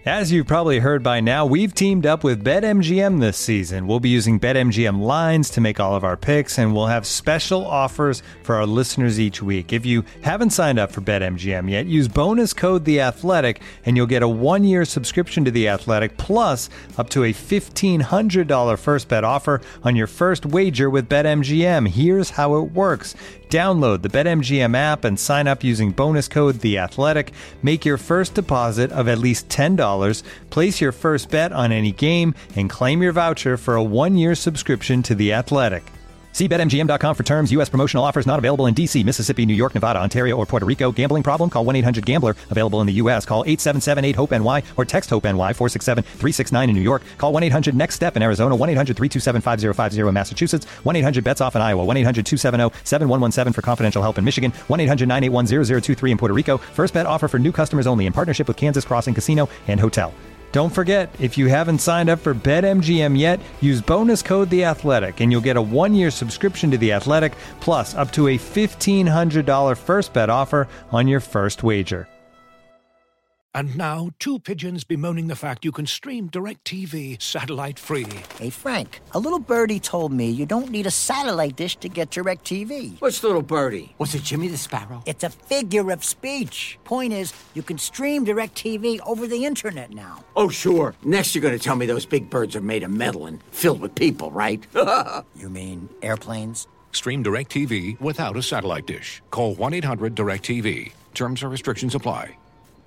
As you've probably heard by now, we've teamed up with BetMGM this season. We'll be using BetMGM lines to make all of our picks, and we'll have special offers for our listeners each week. If you haven't signed up for BetMGM yet, use bonus code The Athletic, and you'll get a 1-year subscription to The Athletic, plus up to a $1,500 first bet offer on your first wager with BetMGM. Here's how it works. Download the BetMGM app and sign up using bonus code The Athletic. Make your first deposit of at least $10. Place your first bet on any game and claim your voucher for a 1-year subscription to The Athletic. See BetMGM.com for terms. U.S. promotional offers not available in D.C., Mississippi, New York, Nevada, Ontario, or Puerto Rico. Gambling problem? Call 1-800-GAMBLER. Available in the U.S. Call 877-8-HOPE-NY or text HOPE-NY 467-369 in New York. Call 1-800-NEXT-STEP in Arizona. 1-800-327-5050 in Massachusetts. 1-800-BETS-OFF in Iowa. 1-800-270-7117 for confidential help in Michigan. 1-800-981-0023 in Puerto Rico. First bet offer for new customers only in partnership with Kansas Crossing Casino and Hotel. Don't forget, if you haven't signed up for BetMGM yet, use bonus code The Athletic, and you'll get a 1-year subscription to The Athletic, plus up to a $1,500 first bet offer on your first wager. And now, two pigeons bemoaning the fact you can stream DirecTV satellite-free. Hey, Frank, a little birdie told me you don't need a satellite dish to get DirecTV. Which little birdie? Was it Jimmy the Sparrow? It's a figure of speech. Point is, you can stream DirecTV over the internet now. Oh, sure. Next you're going to tell me those big birds are made of metal and filled with people, right? You mean airplanes? Stream DirecTV without a satellite dish. Call 1-800-DirecTV. Terms and restrictions apply.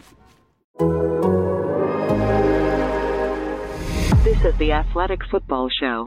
This is the Athletic Football Show.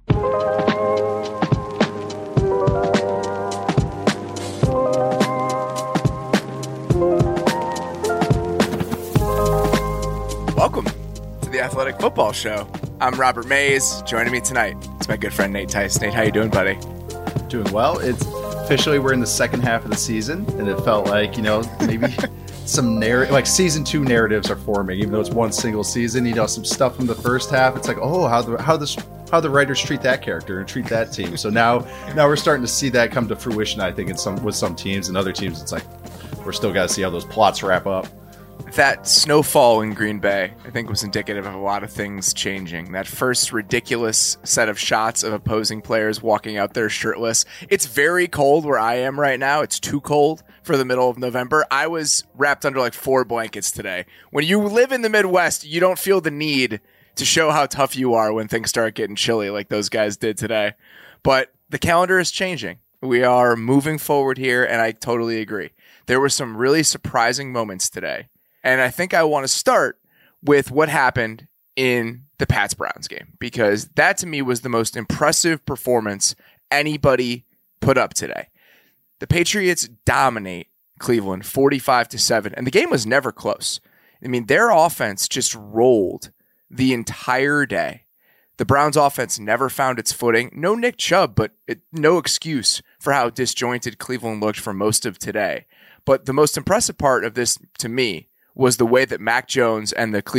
Welcome to the Athletic Football Show. I'm Robert Mays. Joining me tonight is my good friend Nate Tice. Nate, how you doing, buddy? Doing well. It's officially we're in the second half of the season, and it felt like, maybe some like season 2 narratives are forming, even though it's one single season. Some stuff from the first half. It's like, how the writers treat that character and treat that team. So now we're starting to see that come to fruition. I think with some teams, and other teams, it's like we're still got to see how those plots wrap up. That snowfall in Green Bay, I think, was indicative of a lot of things changing. That first ridiculous set of shots of opposing players walking out there shirtless. It's very cold where I am right now. It's too cold for the middle of November. I was wrapped under like 4 blankets today. When you live in the Midwest, you don't feel the need to show how tough you are when things start getting chilly like those guys did today. But the calendar is changing. We are moving forward here, and I totally agree. There were some really surprising moments today. And I think I want to start with what happened in the Pats-Browns game, because that to me was the most impressive performance anybody put up today. The Patriots dominate Cleveland 45-7, and the game was never close. I mean, their offense just rolled the entire day. The Browns offense never found its footing. No Nick Chubb, but no excuse for how disjointed Cleveland looked for most of today. But the most impressive part of this to me was the way that Mac Jones and the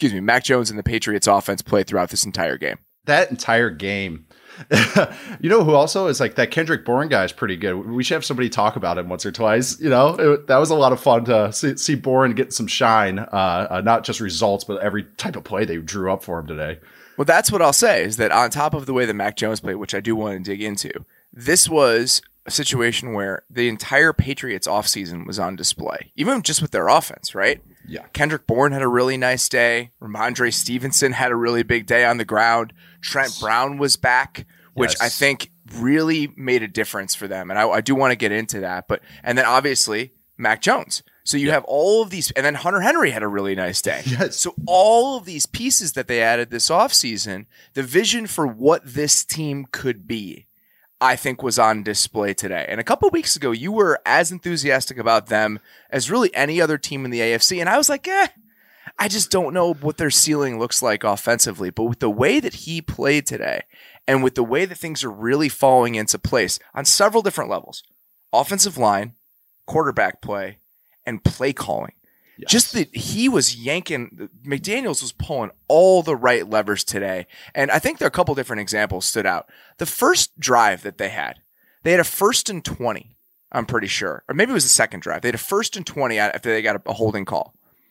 Patriots offense played throughout this entire game. That entire game. Who also is like that Kendrick Bourne guy is pretty good. We should have somebody talk about him once or twice. That was a lot of fun to see Bourne get some shine, not just results, but every type of play they drew up for him today. Well, that's what I'll say is that on top of the way that Mac Jones played, which I do want to dig into, this was a situation where the entire Patriots offseason was on display, even just with their offense, right? Yeah. Kendrick Bourne had a really nice day. Ramondre Stevenson had a really big day on the ground. Trent Brown was back, which I think really made a difference for them. And I do want to get into that. And then obviously Mac Jones. So you have all of these, and then Hunter Henry had a really nice day. Yes. So all of these pieces that they added this offseason, the vision for what this team could be, I think was on display today. And a couple of weeks ago, you were as enthusiastic about them as really any other team in the AFC. And I was like, I just don't know what their ceiling looks like offensively. But with the way that he played today, and with the way that things are really falling into place on several different levels, offensive line, quarterback play, and play calling. Yes. Just that he was yanking, McDaniels was pulling all the right levers today. And I think there are a couple different examples stood out. The first drive that they had a 1st and 20, I'm pretty sure. Or maybe it was the second drive. They had a 1st and 20 after they got a holding call.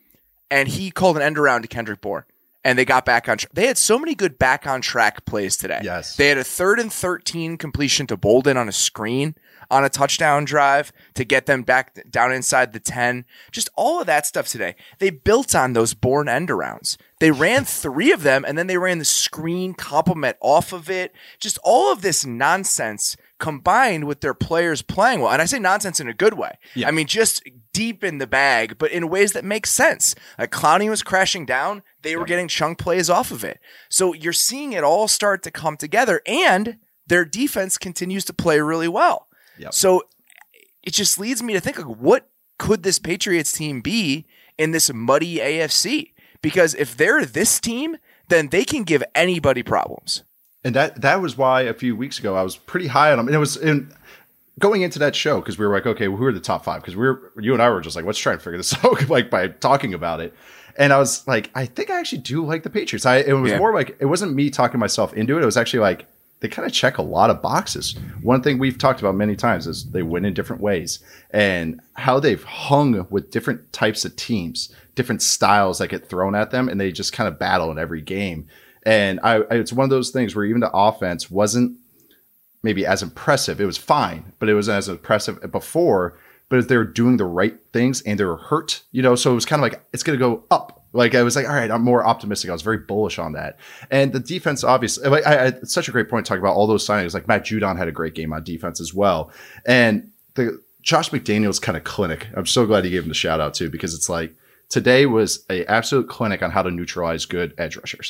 and he called an end around to Kendrick Bourne. And they got back on track. They had so many good back on track plays today. Yes. They had a 3rd and 13 completion to Bolden on a screen on a touchdown drive to get them back down inside the 10. Just all of that stuff today. They built on those Bourne end arounds. They ran 3 of them, and then they ran the screen complement off of it. Just all of this nonsense combined with their players playing well. And I say nonsense in a good way. Yeah. I mean, just deep in the bag, but in ways that make sense. Like Clowney was crashing down. They were getting chunk plays off of it. So you're seeing it all start to come together, and their defense continues to play really well. Yep. So it just leads me to think, like, what could this Patriots team be in this muddy AFC? Because if they're this team, then they can give anybody problems. And that was why a few weeks ago I was pretty high on them. And it was going into that show, because we were like, okay, well, who are the top 5? Because you and I were just like, let's try and figure this out, like, by talking about it. And I was like, I think I actually do like the Patriots. It was more like, it wasn't me talking myself into it. It was actually like, they kind of check a lot of boxes. One thing we've talked about many times is they win in different ways, and how they've hung with different types of teams, different styles that get thrown at them, and they just kind of battle in every game. And it's one of those things where even the offense wasn't maybe as impressive. It was fine, but it wasn't as impressive before. But they were doing the right things, and they were hurt, so it was kind of like, it's going to go up. Like, I was like, all right, I'm more optimistic. I was very bullish on that. And the defense, obviously, it's such a great point to talk about all those signings. Like, Matt Judon had a great game on defense as well. And the Josh McDaniels kind of clinic. I'm so glad he gave him the shout out too, because it's like, today was a absolute clinic on how to neutralize good edge rushers.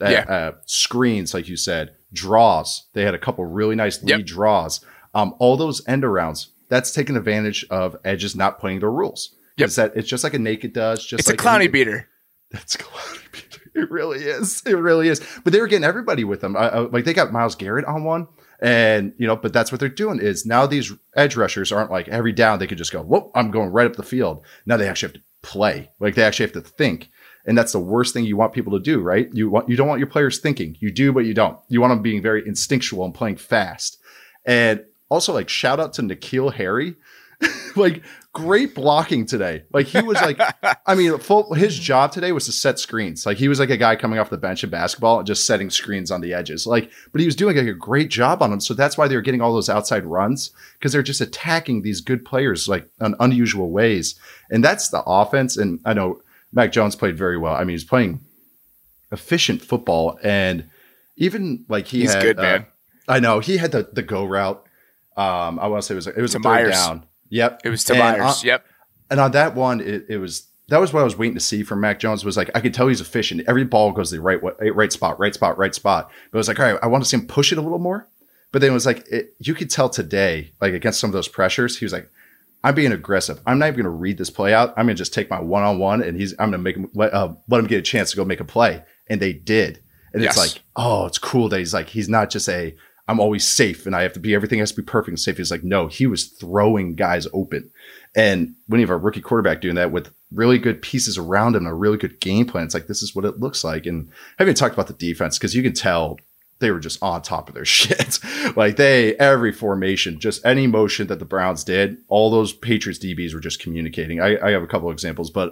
Screens, like you said, draws. They had a couple really nice lead draws. All those end arounds, that's taking advantage of edges not playing their rules. It's just like a naked does. It's a Clowney beater. That's Clowney beater. It really is. It really is. But they were getting everybody with them. Like, they got Myles Garrett on one, and but that's what they're doing is now these edge rushers aren't like every down they could just go, whoop, I'm going right up the field. Now they actually have to play. Like, they actually have to think. And that's the worst thing you want people to do, right? You don't want your players thinking. You do, but you don't. You want them being very instinctual and playing fast. And also, like, shout out to N'Keal Harry. Like, great blocking today. Like, he was like, I mean, his job today was to set screens. Like, he was like a guy coming off the bench in basketball and just setting screens on the edges. Like, but he was doing like a great job on them. So that's why they were getting all those outside runs, because they're just attacking these good players like in unusual ways. And that's the offense. And I know Mac Jones played very well. I mean, he's playing efficient football, and even like he's had, good, man. I know he had the go route. I want to say it was a third down. Yep. It was to Myers. Yep. And on that one, that was what I was waiting to see from Mac Jones. Was like, I could tell he's efficient. Every ball goes the right spot. But it was like, all right, I want to see him push it a little more. But then it was like, you could tell today, like against some of those pressures, he was like, I'm being aggressive. I'm not even going to read this play out. I'm going to just take my one-on-one, and I'm going to make him let him get a chance to go make a play. And they did. And it's like, oh, it's cool that he's not just I'm always safe and I have to be, everything has to be perfect and safe. He's like, no, he was throwing guys open. And when you have a rookie quarterback doing that with really good pieces around him and a really good game plan, it's like, this is what it looks like. And I haven't talked about the defense, because you can tell they were just on top of their shit. Like, every formation, just any motion that the Browns did, all those Patriots DBs were just communicating. I have a couple of examples, but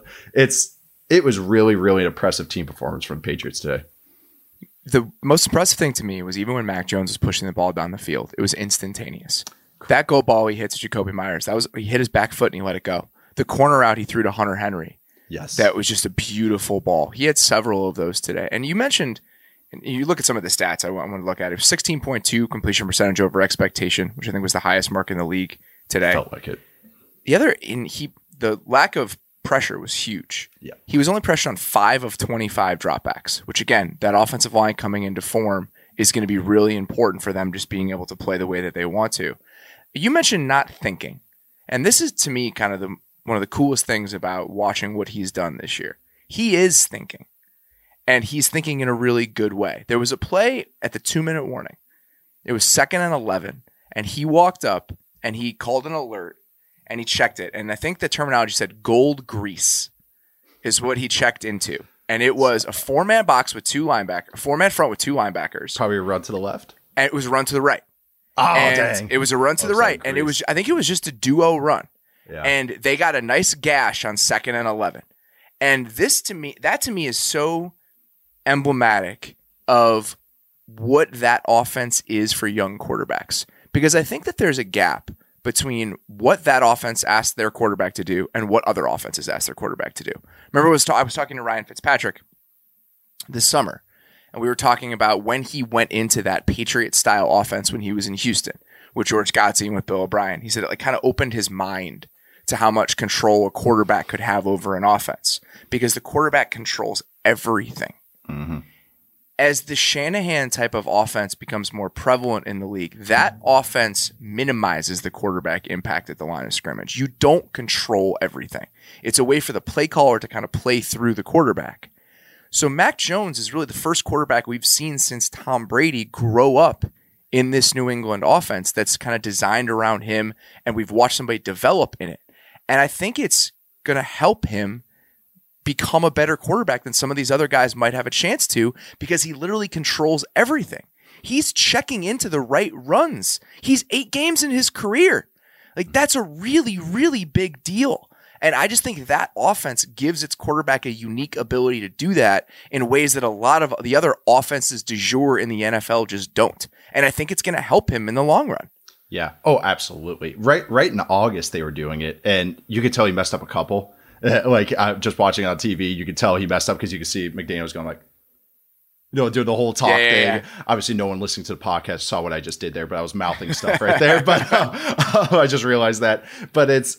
it was really, really an impressive team performance from the Patriots today. The most impressive thing to me was even when Mac Jones was pushing the ball down the field, it was instantaneous. That go ball he hit to Jacoby Myers, he hit his back foot and he let it go. The corner out he threw to Hunter Henry. Yes. That was just a beautiful ball. He had several of those today. And you mentioned, and you look at some of the stats I want to look at. It was 16.2 completion percentage over expectation, which I think was the highest mark in the league today. Felt like it. The lack of pressure was huge. Yeah. He was only pressured on 5 of 25 dropbacks, which again, that offensive line coming into form is going to be really important for them just being able to play the way that they want to. You mentioned not thinking, and this is to me kind of one of the coolest things about watching what he's done this year. He is thinking, and he's thinking in a really good way. There was a play at the 2-minute warning. It was 2nd and 11, and he walked up and he called an alert. And he checked it. And I think the terminology said gold grease is what he checked into. And it was a 4-man box with 4-man front with 2 linebackers. Probably a run to the left. And it was a run to the right. Oh, dang. It was a run to the right. And I think it was just a duo run. Yeah. And they got a nice gash on 2nd and 11. And that to me is so emblematic of what that offense is for young quarterbacks. Because I think that there's a gap between what that offense asked their quarterback to do and what other offenses asked their quarterback to do. Remember, I was talking to Ryan Fitzpatrick this summer, and we were talking about when he went into that Patriot-style offense when he was in Houston with George Godsey and with Bill O'Brien. He said it kind of opened his mind to how much control a quarterback could have over an offense, because the quarterback controls everything. Mm-hmm. As the Shanahan type of offense becomes more prevalent in the league, that offense minimizes the quarterback impact at the line of scrimmage. You don't control everything. It's a way for the play caller to kind of play through the quarterback. So Mac Jones is really the first quarterback we've seen since Tom Brady grow up in this New England offense that's kind of designed around him, and we've watched somebody develop in it. And I think it's going to help him become a better quarterback than some of these other guys might have a chance to, because he literally controls everything. He's checking into the right runs. He's 8 games in his career. Like, that's a really, really big deal. And I just think that offense gives its quarterback a unique ability to do that in ways that a lot of the other offenses du jour in the NFL just don't. And I think it's going to help him in the long run. Yeah. Oh, absolutely. Right in August, they were doing it, and you could tell he messed up a couple. Like, just watching it on TV, you could tell he messed up because you could see McDaniels going like, do the whole talk thing. Yeah. Obviously, no one listening to the podcast saw what I just did there, but I was mouthing stuff right there. But I just realized that. But this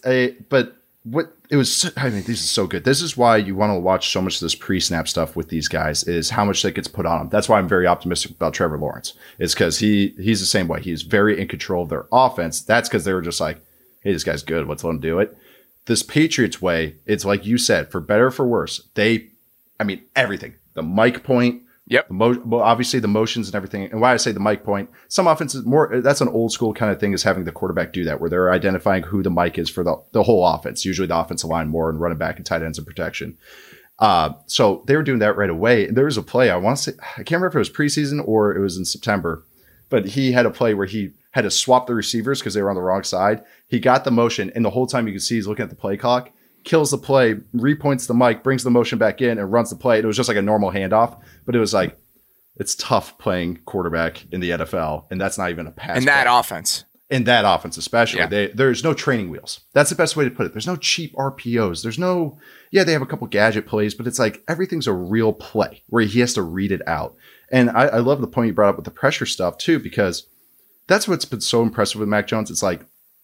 is so good. This is why you want to watch so much of this pre-snap stuff with these guys, is how much that gets put on them. That's why I'm very optimistic about Trevor Lawrence. It's because he's the same way. He's very in control of their offense. That's because they were just like, hey, this guy's good. Let's let him do it. This Patriots way, it's like you said, for better or for worse. Everything. The mic point. Yep. Obviously the motions and everything. And why I say the mic point, some offenses that's an old school kind of thing, is having the quarterback do that, where they're identifying who the mic is for the whole offense, usually the offensive line more, and running back and tight ends and protection. So they were doing that right away. And there was a play, I can't remember if it was preseason or it was in September, but he had a play where he had to swap the receivers because they were on the wrong side. He got the motion, and the whole time you can see he's looking at the play clock, kills the play, repoints the mic, brings the motion back in, and runs the play. It was just like a normal handoff, but it was like, it's tough playing quarterback in the NFL, and that's not even a pass. In that offense. In that offense, especially. Yeah. There's no training wheels. That's the best way to put it. There's no cheap RPOs. There's no, they have a couple gadget plays, but it's like everything's a real play where he has to read it out. And I love the point you brought up with the pressure stuff too, because that's what's been so impressive with Mac Jones. It's like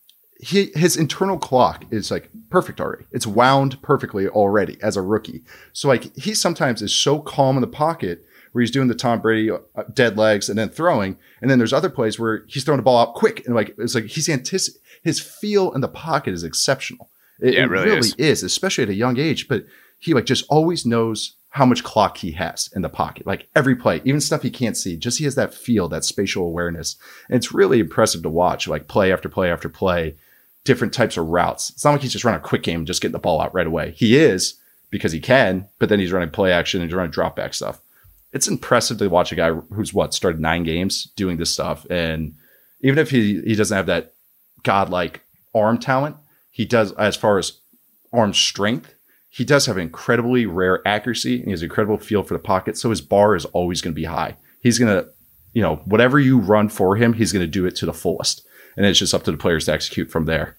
his internal clock is like perfect already. It's wound perfectly already as a rookie. So like he sometimes is so calm in the pocket where he's doing the Tom Brady dead legs and then throwing. And then there's other plays where he's throwing the ball out quick. And like, it's like his feel in the pocket is exceptional. It really is, especially at a young age. But he like just always knows how much clock he has in the pocket, like every play, even stuff he can't see, just he has that feel, that spatial awareness. And it's really impressive to watch, like play after play after play, different types of routes. It's not like he's just running a quick game and just getting the ball out right away. He is, because he can, but then he's running play action and he's running drop back stuff. It's impressive to watch a guy who's started 9 games doing this stuff. And even if he doesn't have that godlike arm talent, he does, as far as arm strength, he does have incredibly rare accuracy, and he has an incredible feel for the pocket. So his bar is always going to be high. He's going to, whatever you run for him, he's going to do it to the fullest. And it's just up to the players to execute from there.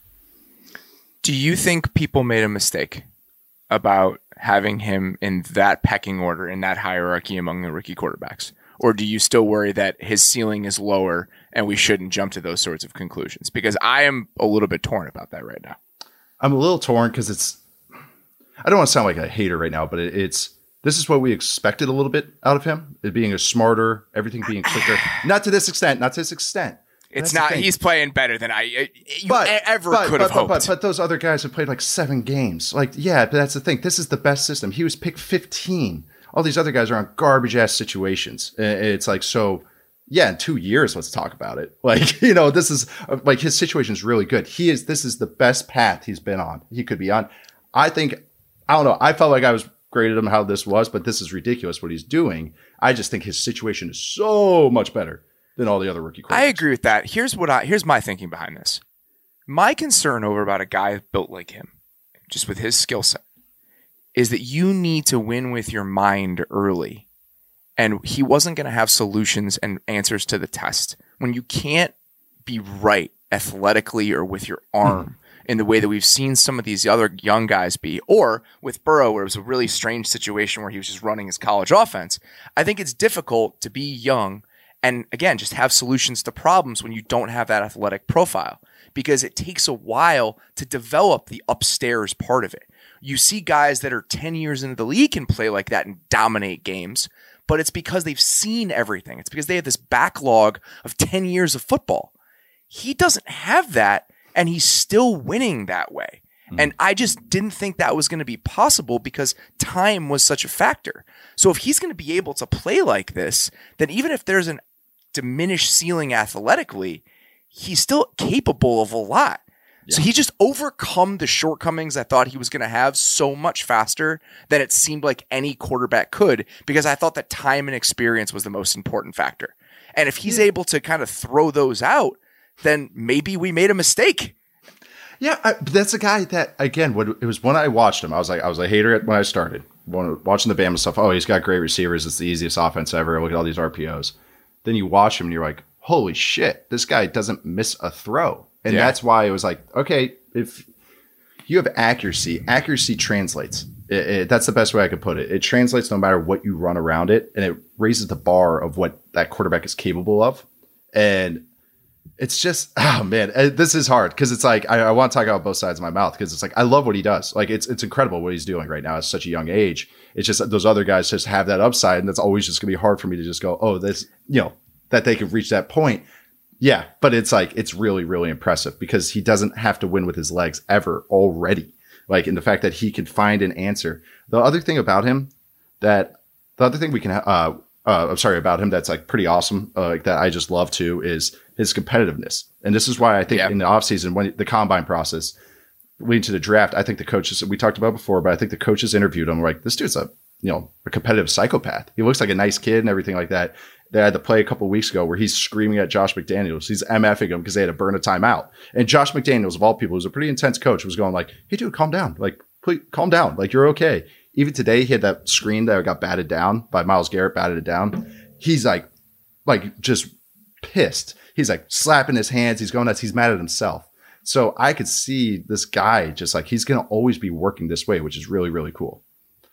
Do you think people made a mistake about having him in that pecking order, in that hierarchy among the rookie quarterbacks? Or do you still worry that his ceiling is lower and we shouldn't jump to those sorts of conclusions? Because I am a little bit torn about that right now. I'm a little torn because I don't want to sound like a hater right now, but this is what we expected a little bit out of him. It being a smarter, everything being quicker. Not to this extent. It's not. He's playing better than you could have hoped. But those other guys have played like 7 games. Like, yeah, but that's the thing. This is the best system. He was picked 15. All these other guys are on garbage ass situations. It's like, so yeah, in 2 years, let's talk about it. Like, this is like his situation is really good. This is the best path he's been on. He could be on. I don't know. I felt like I was graded him how this was, but this is ridiculous what he's doing. I just think his situation is so much better than all the other rookie quarterbacks. I agree with that. Here's my thinking behind this. My concern about a guy built like him, just with his skill set, is that you need to win with your mind early. And he wasn't going to have solutions and answers to the test. When you can't be right athletically or with your arm in the way that we've seen some of these other young guys be, or with Burrow, where it was a really strange situation where he was just running his college offense, I think it's difficult to be young and, again, just have solutions to problems when you don't have that athletic profile, because it takes a while to develop the upstairs part of it. You see guys that are 10 years into the league can play like that and dominate games, but it's because they've seen everything. It's because they have this backlog of 10 years of football. He doesn't have that, and he's still winning that way. And I just didn't think that was going to be possible because time was such a factor. So if he's going to be able to play like this, then even if there's a diminished ceiling athletically, he's still capable of a lot. So he just overcome the shortcomings I thought he was going to have so much faster than it seemed like any quarterback could, because I thought that time and experience was the most important factor. And if he's able to kind of throw those out, then maybe we made a mistake. Yeah, that's a guy that, again, it was when I watched him, I was a hater when I started. Watching the Bama stuff, oh, he's got great receivers. It's the easiest offense ever. Look at all these RPOs. Then you watch him and you're like, holy shit, this guy doesn't miss a throw. And that's why it was like, okay, if you have accuracy translates. That's the best way I could put it. It translates no matter what you run around it, and it raises the bar of what that quarterback is capable of. And it's just, oh man, this is hard because it's like I want to talk out both sides of my mouth, because it's like I love what he does. Like it's incredible what he's doing right now at such a young age. It's just that those other guys just have that upside, and that's always just gonna be hard for me to just go, oh, this, that they could reach that point. Yeah, but it's like, it's really, really impressive because he doesn't have to win with his legs ever already. Like, in the fact that he can find an answer. The other thing about him about him that's like pretty awesome, like that I just love too, is his competitiveness. And this is why I think in the offseason, when the combine process leading to the draft, I think the coaches, we talked about before, but I think the coaches interviewed him like, this dude's a competitive psychopath. He looks like a nice kid and everything like that. They had to play a couple of weeks ago where he's screaming at Josh McDaniels. He's MFing him because they had to burn a timeout. And Josh McDaniels, of all people, who's a pretty intense coach, was going like, hey, dude, calm down. Like, please, calm down. Like, you're okay. Even today, he had that screen that got batted down by Myles Garrett, batted it down. He's like just pissed. He's like slapping his hands. He's going nuts. He's mad at himself. So I could see this guy just like, he's going to always be working this way, which is really, really cool.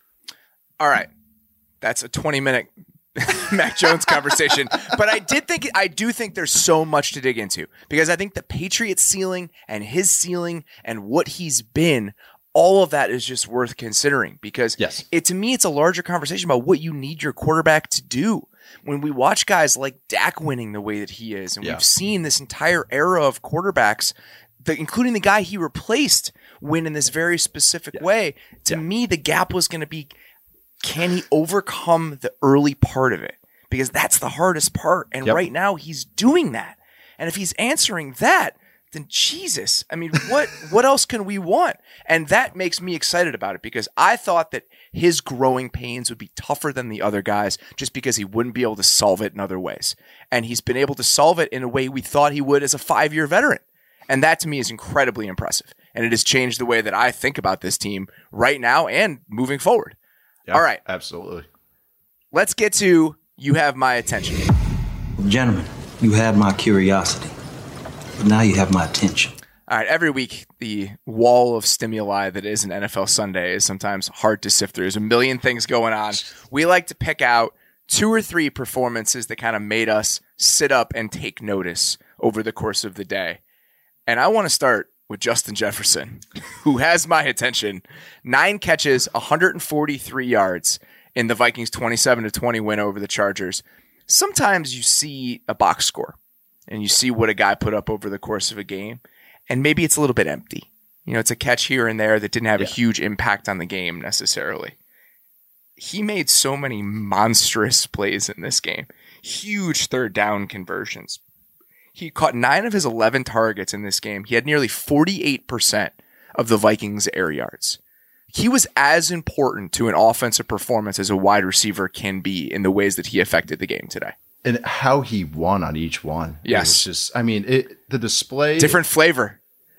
All right. That's a 20-minute Mac Jones conversation. But I do think there's so much to dig into, because I think the Patriots ceiling and his ceiling and what he's been, all of that is just worth considering, because to me, it's a larger conversation about what you need your quarterback to do. When we watch guys like Dak winning the way that he is, and we've seen this entire era of quarterbacks, including the guy he replaced, win in this very specific way, to me, the gap was going to be, can he overcome the early part of it? Because that's the hardest part. And right now he's doing that. And if he's answering that, then Jesus, I mean, what else can we want? And that makes me excited about it, because I thought that his growing pains would be tougher than the other guys just because he wouldn't be able to solve it in other ways. And he's been able to solve it in a way we thought he would as a 5-year veteran. And that to me is incredibly impressive. And it has changed the way that I think about this team right now and moving forward. Yeah, all right. Absolutely. Let's get to You Have My Attention. Gentlemen, you had my curiosity, but now you have my attention. All right. Every week, the wall of stimuli that is an NFL Sunday is sometimes hard to sift through. There's a million things going on. We like to pick out 2 or 3 performances that kind of made us sit up and take notice over the course of the day. And I want to start with Justin Jefferson, who has my attention. 9 catches, 143 yards in the Vikings 27-20 win over the Chargers. Sometimes you see a box score and you see what a guy put up over the course of a game, and maybe it's a little bit empty. It's a catch here and there that didn't have a huge impact on the game necessarily. He made so many monstrous plays in this game. Huge third down conversions. He caught 9 of his 11 targets in this game. He had nearly 48% of the Vikings' air yards. He was as important to an offensive performance as a wide receiver can be in the ways that he affected the game today. And how he won on each one. Yes. It was just, I mean, the display. Different flavor.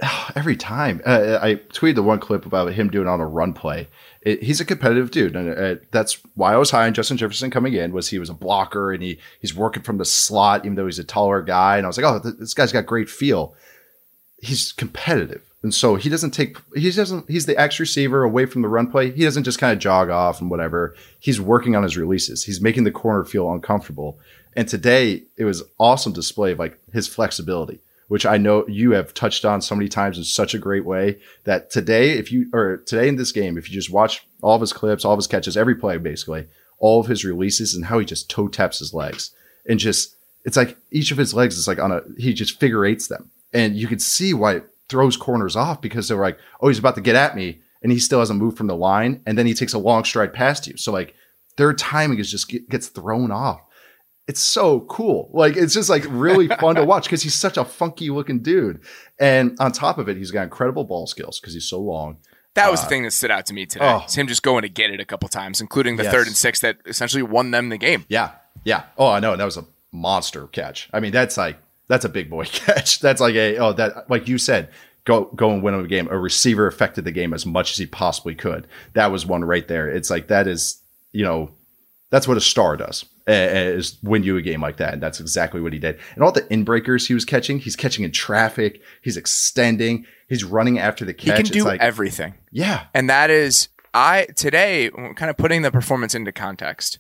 Every time. I tweeted the one clip about him doing it on a run play. He's a competitive dude, and that's why I was high on Justin Jefferson coming in. Was he was a blocker, and he's working from the slot, even though he's a taller guy. And I was like, oh, this guy's got great feel. He's competitive, and so he's the X receiver away from the run play. He doesn't just kind of jog off and whatever. He's working on his releases. He's making the corner feel uncomfortable. And today it was awesome display of like his flexibility, which I know you have touched on so many times in such a great way that today in this game, if you just watch all of his clips, all of his catches, every play, basically all of his releases and how he just toe taps his legs and just, it's like each of his legs is like he just figure eights them. And you can see why it throws corners off because they're like, oh, he's about to get at me. And he still hasn't moved from the line. And then he takes a long stride past you. So like their timing is just gets thrown off. It's so cool. Like, it's just like really fun to watch because he's such a funky looking dude. And on top of it, he's got incredible ball skills because he's so long. That was the thing that stood out to me today. It's him just going to get it a couple times, including the 3rd and 6 that essentially won them the game. Yeah. Yeah. Oh, I know. And that was a monster catch. I mean, that's a big boy catch. That's like like you said, go and win a game. A receiver affected the game as much as he possibly could. That was one right there. It's like, that is, that's what a star does. Is win you a game like that. And that's exactly what he did. And all the inbreakers he's catching in traffic. He's extending. He's running after the catch. He can do everything. Yeah. And that is, today, kind of putting the performance into context,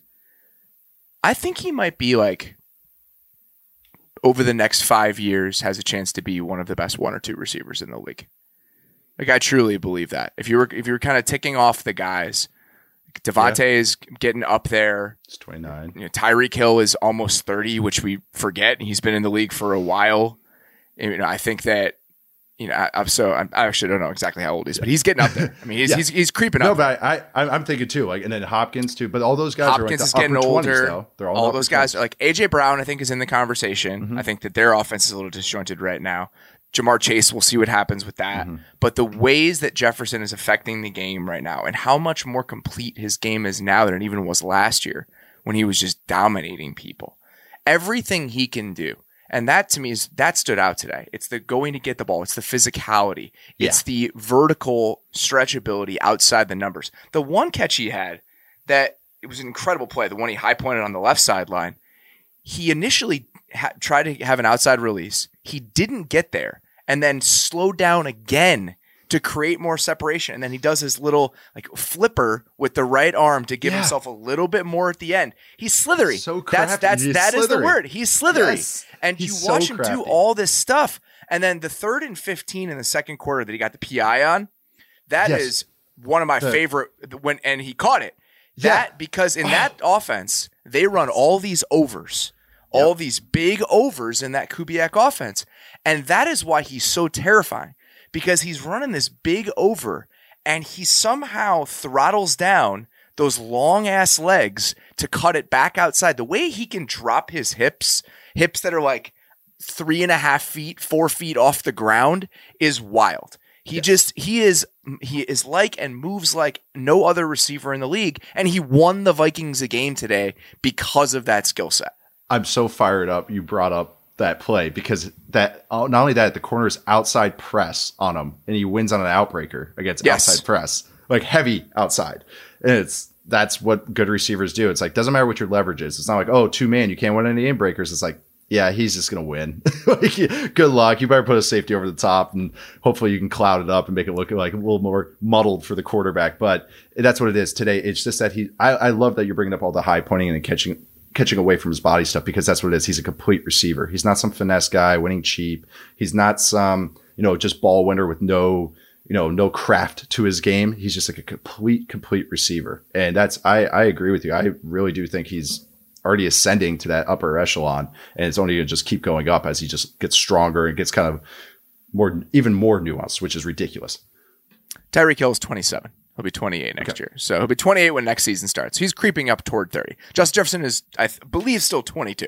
I think he might be like, over the next 5 years, has a chance to be one of the best 1 or 2 receivers in the league. Like, I truly believe that. If you were kind of ticking off the guys, Devontae is getting up there. It's 29. Tyreek Hill is almost 30, which we forget. He's been in the league for a while. I think that, I actually don't know exactly how old he is, but he's getting up there. I mean, he's creeping up. No, but I'm thinking too, like, and then Hopkins too. But all those guys Hopkins are is getting older. 20s, though. They're all those guys are like AJ Brown. I think is in the conversation. Mm-hmm. I think that their offense is a little disjointed right now. Jamar Chase, we'll see what happens with that. Mm-hmm. But the ways that Jefferson is affecting the game right now and how much more complete his game is now than it even was last year when he was just dominating people. Everything he can do. And that to me that stood out today. It's the going to get the ball. It's the physicality. It's the vertical stretchability outside the numbers. The one catch he had that it was an incredible play, the one he high pointed on the left sideline, he initially tried to have an outside release. He didn't get there and then slowed down again to create more separation. And then he does his little like flipper with the right arm to give himself a little bit more at the end. He's slithery. So crafty. That is the word. He's slithery. Yes. And you watch him do all this stuff. And then the 3rd and 15 in the second quarter that he got the PI on, that is one of my favorite and he caught it. Because in that offense, they run all these overs. All these big overs in that Kubiak offense. And that is why he's so terrifying. Because he's running this big over and he somehow throttles down those long ass legs to cut it back outside. The way he can drop his hips that are like 3.5 feet, 4 feet off the ground is wild. He is like and moves like no other receiver in the league. And he won the Vikings a game today because of that skill set. I'm so fired up. You brought up that play because that not only that, the corner's outside press on him and he wins on an outbreaker against outside press, like heavy outside. And that's what good receivers do. It's like, doesn't matter what your leverage is. It's not like, oh, 2-man, you can't win any in breakers. It's like, yeah, he's just going to win. Like, good luck. You better put a safety over the top and hopefully you can cloud it up and make it look like a little more muddled for the quarterback. But that's what it is today. It's just that I love that you're bringing up all the high pointing and catching away from his body stuff because that's what it is. He's a complete receiver. He's not some finesse guy winning cheap. He's not some, just ball winner with no craft to his game. He's just like a complete receiver. And I agree with you. I really do think he's already ascending to that upper echelon and it's only going to just keep going up as he just gets stronger and gets kind of even more nuanced, which is ridiculous. Tyreek Hill is 27. He'll be 28 next year. So he'll be 28 when next season starts. He's creeping up toward 30. Justin Jefferson is, I believe, still 22.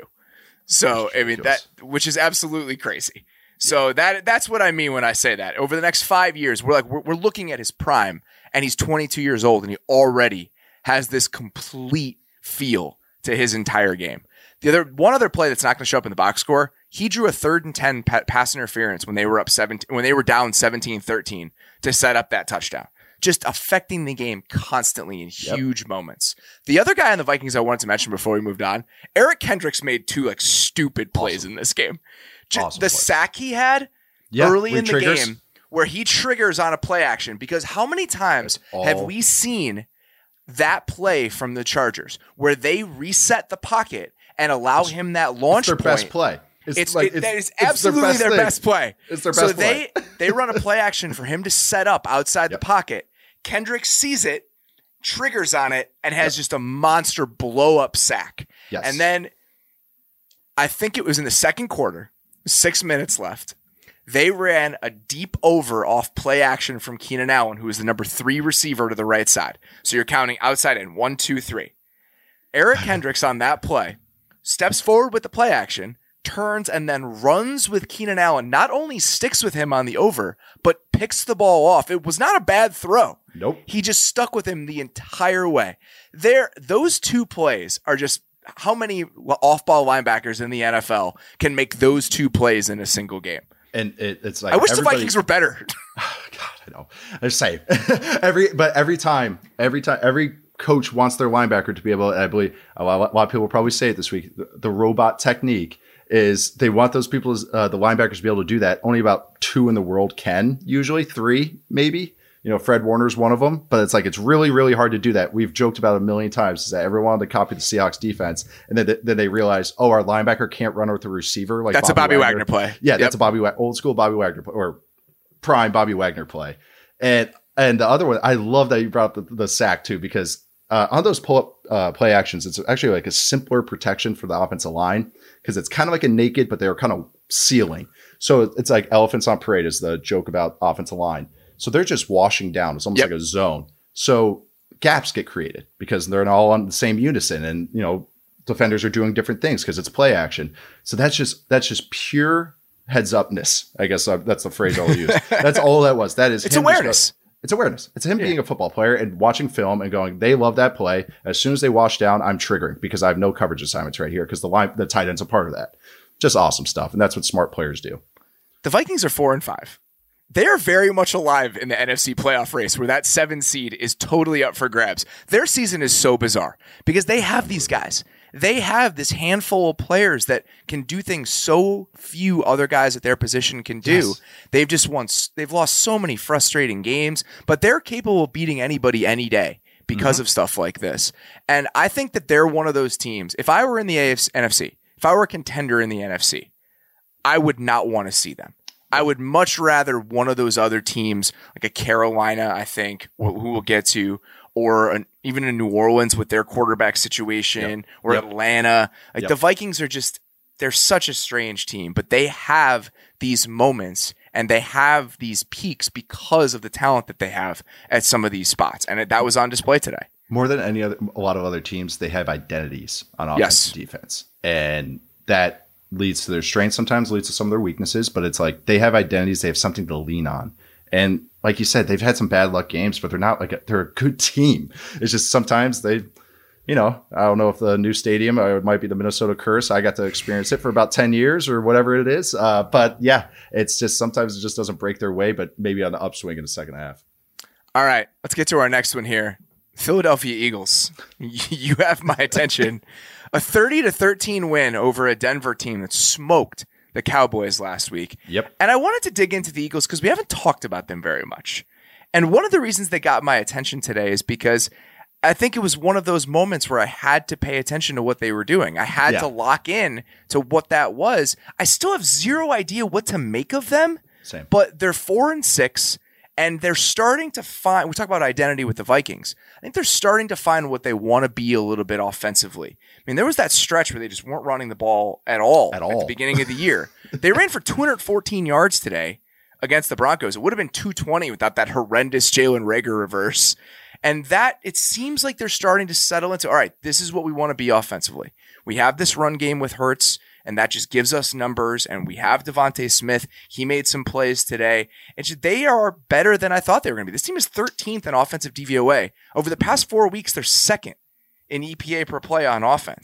So, I mean, which is absolutely crazy. So that's what I mean when I say that. Over the next 5 years, we're looking at his prime and he's 22 years old and he already has this complete feel to his entire game. One other play that's not going to show up in the box score, He drew a 3rd and 10 pass interference when they were down 17-13 to set up that touchdown. Just affecting the game constantly in huge moments. The other guy on the Vikings I wanted to mention before we moved on, Eric Kendricks made 2 like stupid plays in this game. The sack he had early in the game where he triggers on a play action, because how many times have we seen that play from the Chargers where they reset the pocket and allow him that launch point? It's their best play. That is absolutely their best play. It's their best play. So they run a play action for him to set up outside the pocket. Kendrick sees it, triggers on it, and has just a monster blow-up sack. Yes. And then I think it was in the second quarter, 6 minutes left, they ran a deep over off play action from Keenan Allen, who is the number 3 receiver to the right side. So you're counting outside in 1, 2, 3. Eric Kendricks on that play steps forward with the play action, turns, and then runs with Keenan Allen. Not only sticks with him on the over, but picks the ball off. It was not a bad throw. Nope. He just stuck with him the entire way. Those 2 plays are just, how many off-ball linebackers in the NFL can make those 2 plays in a single game? And it's like, I wish the Vikings were better. God, I know. I say every time, every coach wants their linebacker to be able. I believe a lot of people will probably say it this week. The robot technique is they want those people, the linebackers, to be able to do that. Only about 2 in the world can. Usually 3, maybe. Fred Warner's one of them, but it's really, really hard to do that. We've joked about it a million times, is that everyone wanted to copy the Seahawks defense, and then they realize, our linebacker can't run with the receiver. Like that's a Bobby Wagner play. Yeah, that's a old school Bobby Wagner play, or prime Bobby Wagner play. And the other one, I love that you brought up the sack too, because on those pull-up play actions, it's actually like a simpler protection for the offensive line, because it's kind of like a naked, but they're kind of sealing. So it's like elephants on parade is the joke about offensive line. So they're just washing down. It's almost like a zone. So gaps get created because they're all on the same unison, and defenders are doing different things because it's play action. So that's just pure heads upness. I guess that's the phrase I'll use. That's all that was. That is it's awareness. It's awareness. It's him being a football player and watching film and going, they love that play. As soon as they wash down, I'm triggering because I have no coverage assignments right here because the tight end's a part of that. Just awesome stuff. And that's what smart players do. The Vikings are 4-5. They are very much alive in the NFC playoff race where that 7 seed is totally up for grabs. Their season is so bizarre because they have these guys. They have this handful of players that can do things so few other guys at their position can do. Yes. They've lost so many frustrating games, but they're capable of beating anybody any day because of stuff like this. And I think that they're one of those teams. If I were in the NFC, if I were a contender in the NFC, I would not want to see them. I would much rather one of those other teams, like a Carolina, I think, who we'll get to, or even in New Orleans with their quarterback situation, or Atlanta. The Vikings are they're such a strange team, but they have these moments and they have these peaks because of the talent that they have at some of these spots. And that was on display today. More than a lot of other teams, they have identities on offense and defense. And that leads to their strengths, sometimes leads to some of their weaknesses, but it's like they have identities, they have something to lean on. And like you said, they've had some bad luck games, but they're not they're a good team. It's just sometimes they, I don't know if the new stadium, or it might be the Minnesota curse. I got to experience it for about 10 years or whatever it is. But yeah, it's just sometimes it just doesn't break their way, but maybe on the upswing in the second half. All right, let's get to our next one here. Philadelphia Eagles. You have my attention. A 30-13 win over a Denver team that smoked the Cowboys last week. Yep. And I wanted to dig into the Eagles because we haven't talked about them very much. And one of the reasons they got my attention today is because I think it was one of those moments where I had to pay attention to what they were doing. I had to lock in to what that was. I still have zero idea what to make of them. Same. But they're 4-6. And they're starting to find, we talk about identity with the Vikings. I think they're starting to find what they want to be a little bit offensively. I mean, there was that stretch where they just weren't running the ball at all at the beginning of the year. They ran for 214 yards today against the Broncos. It would have been 220 without that horrendous Jalen Reagor reverse. And that, it seems like they're starting to settle into, all right, this is what we want to be offensively. We have this run game with Hurts, and that just gives us numbers. And we have Devontae Smith. He made some plays today. And they are better than I thought they were going to be. This team is 13th in offensive DVOA. Over the past 4 weeks, they're second in EPA per play on offense.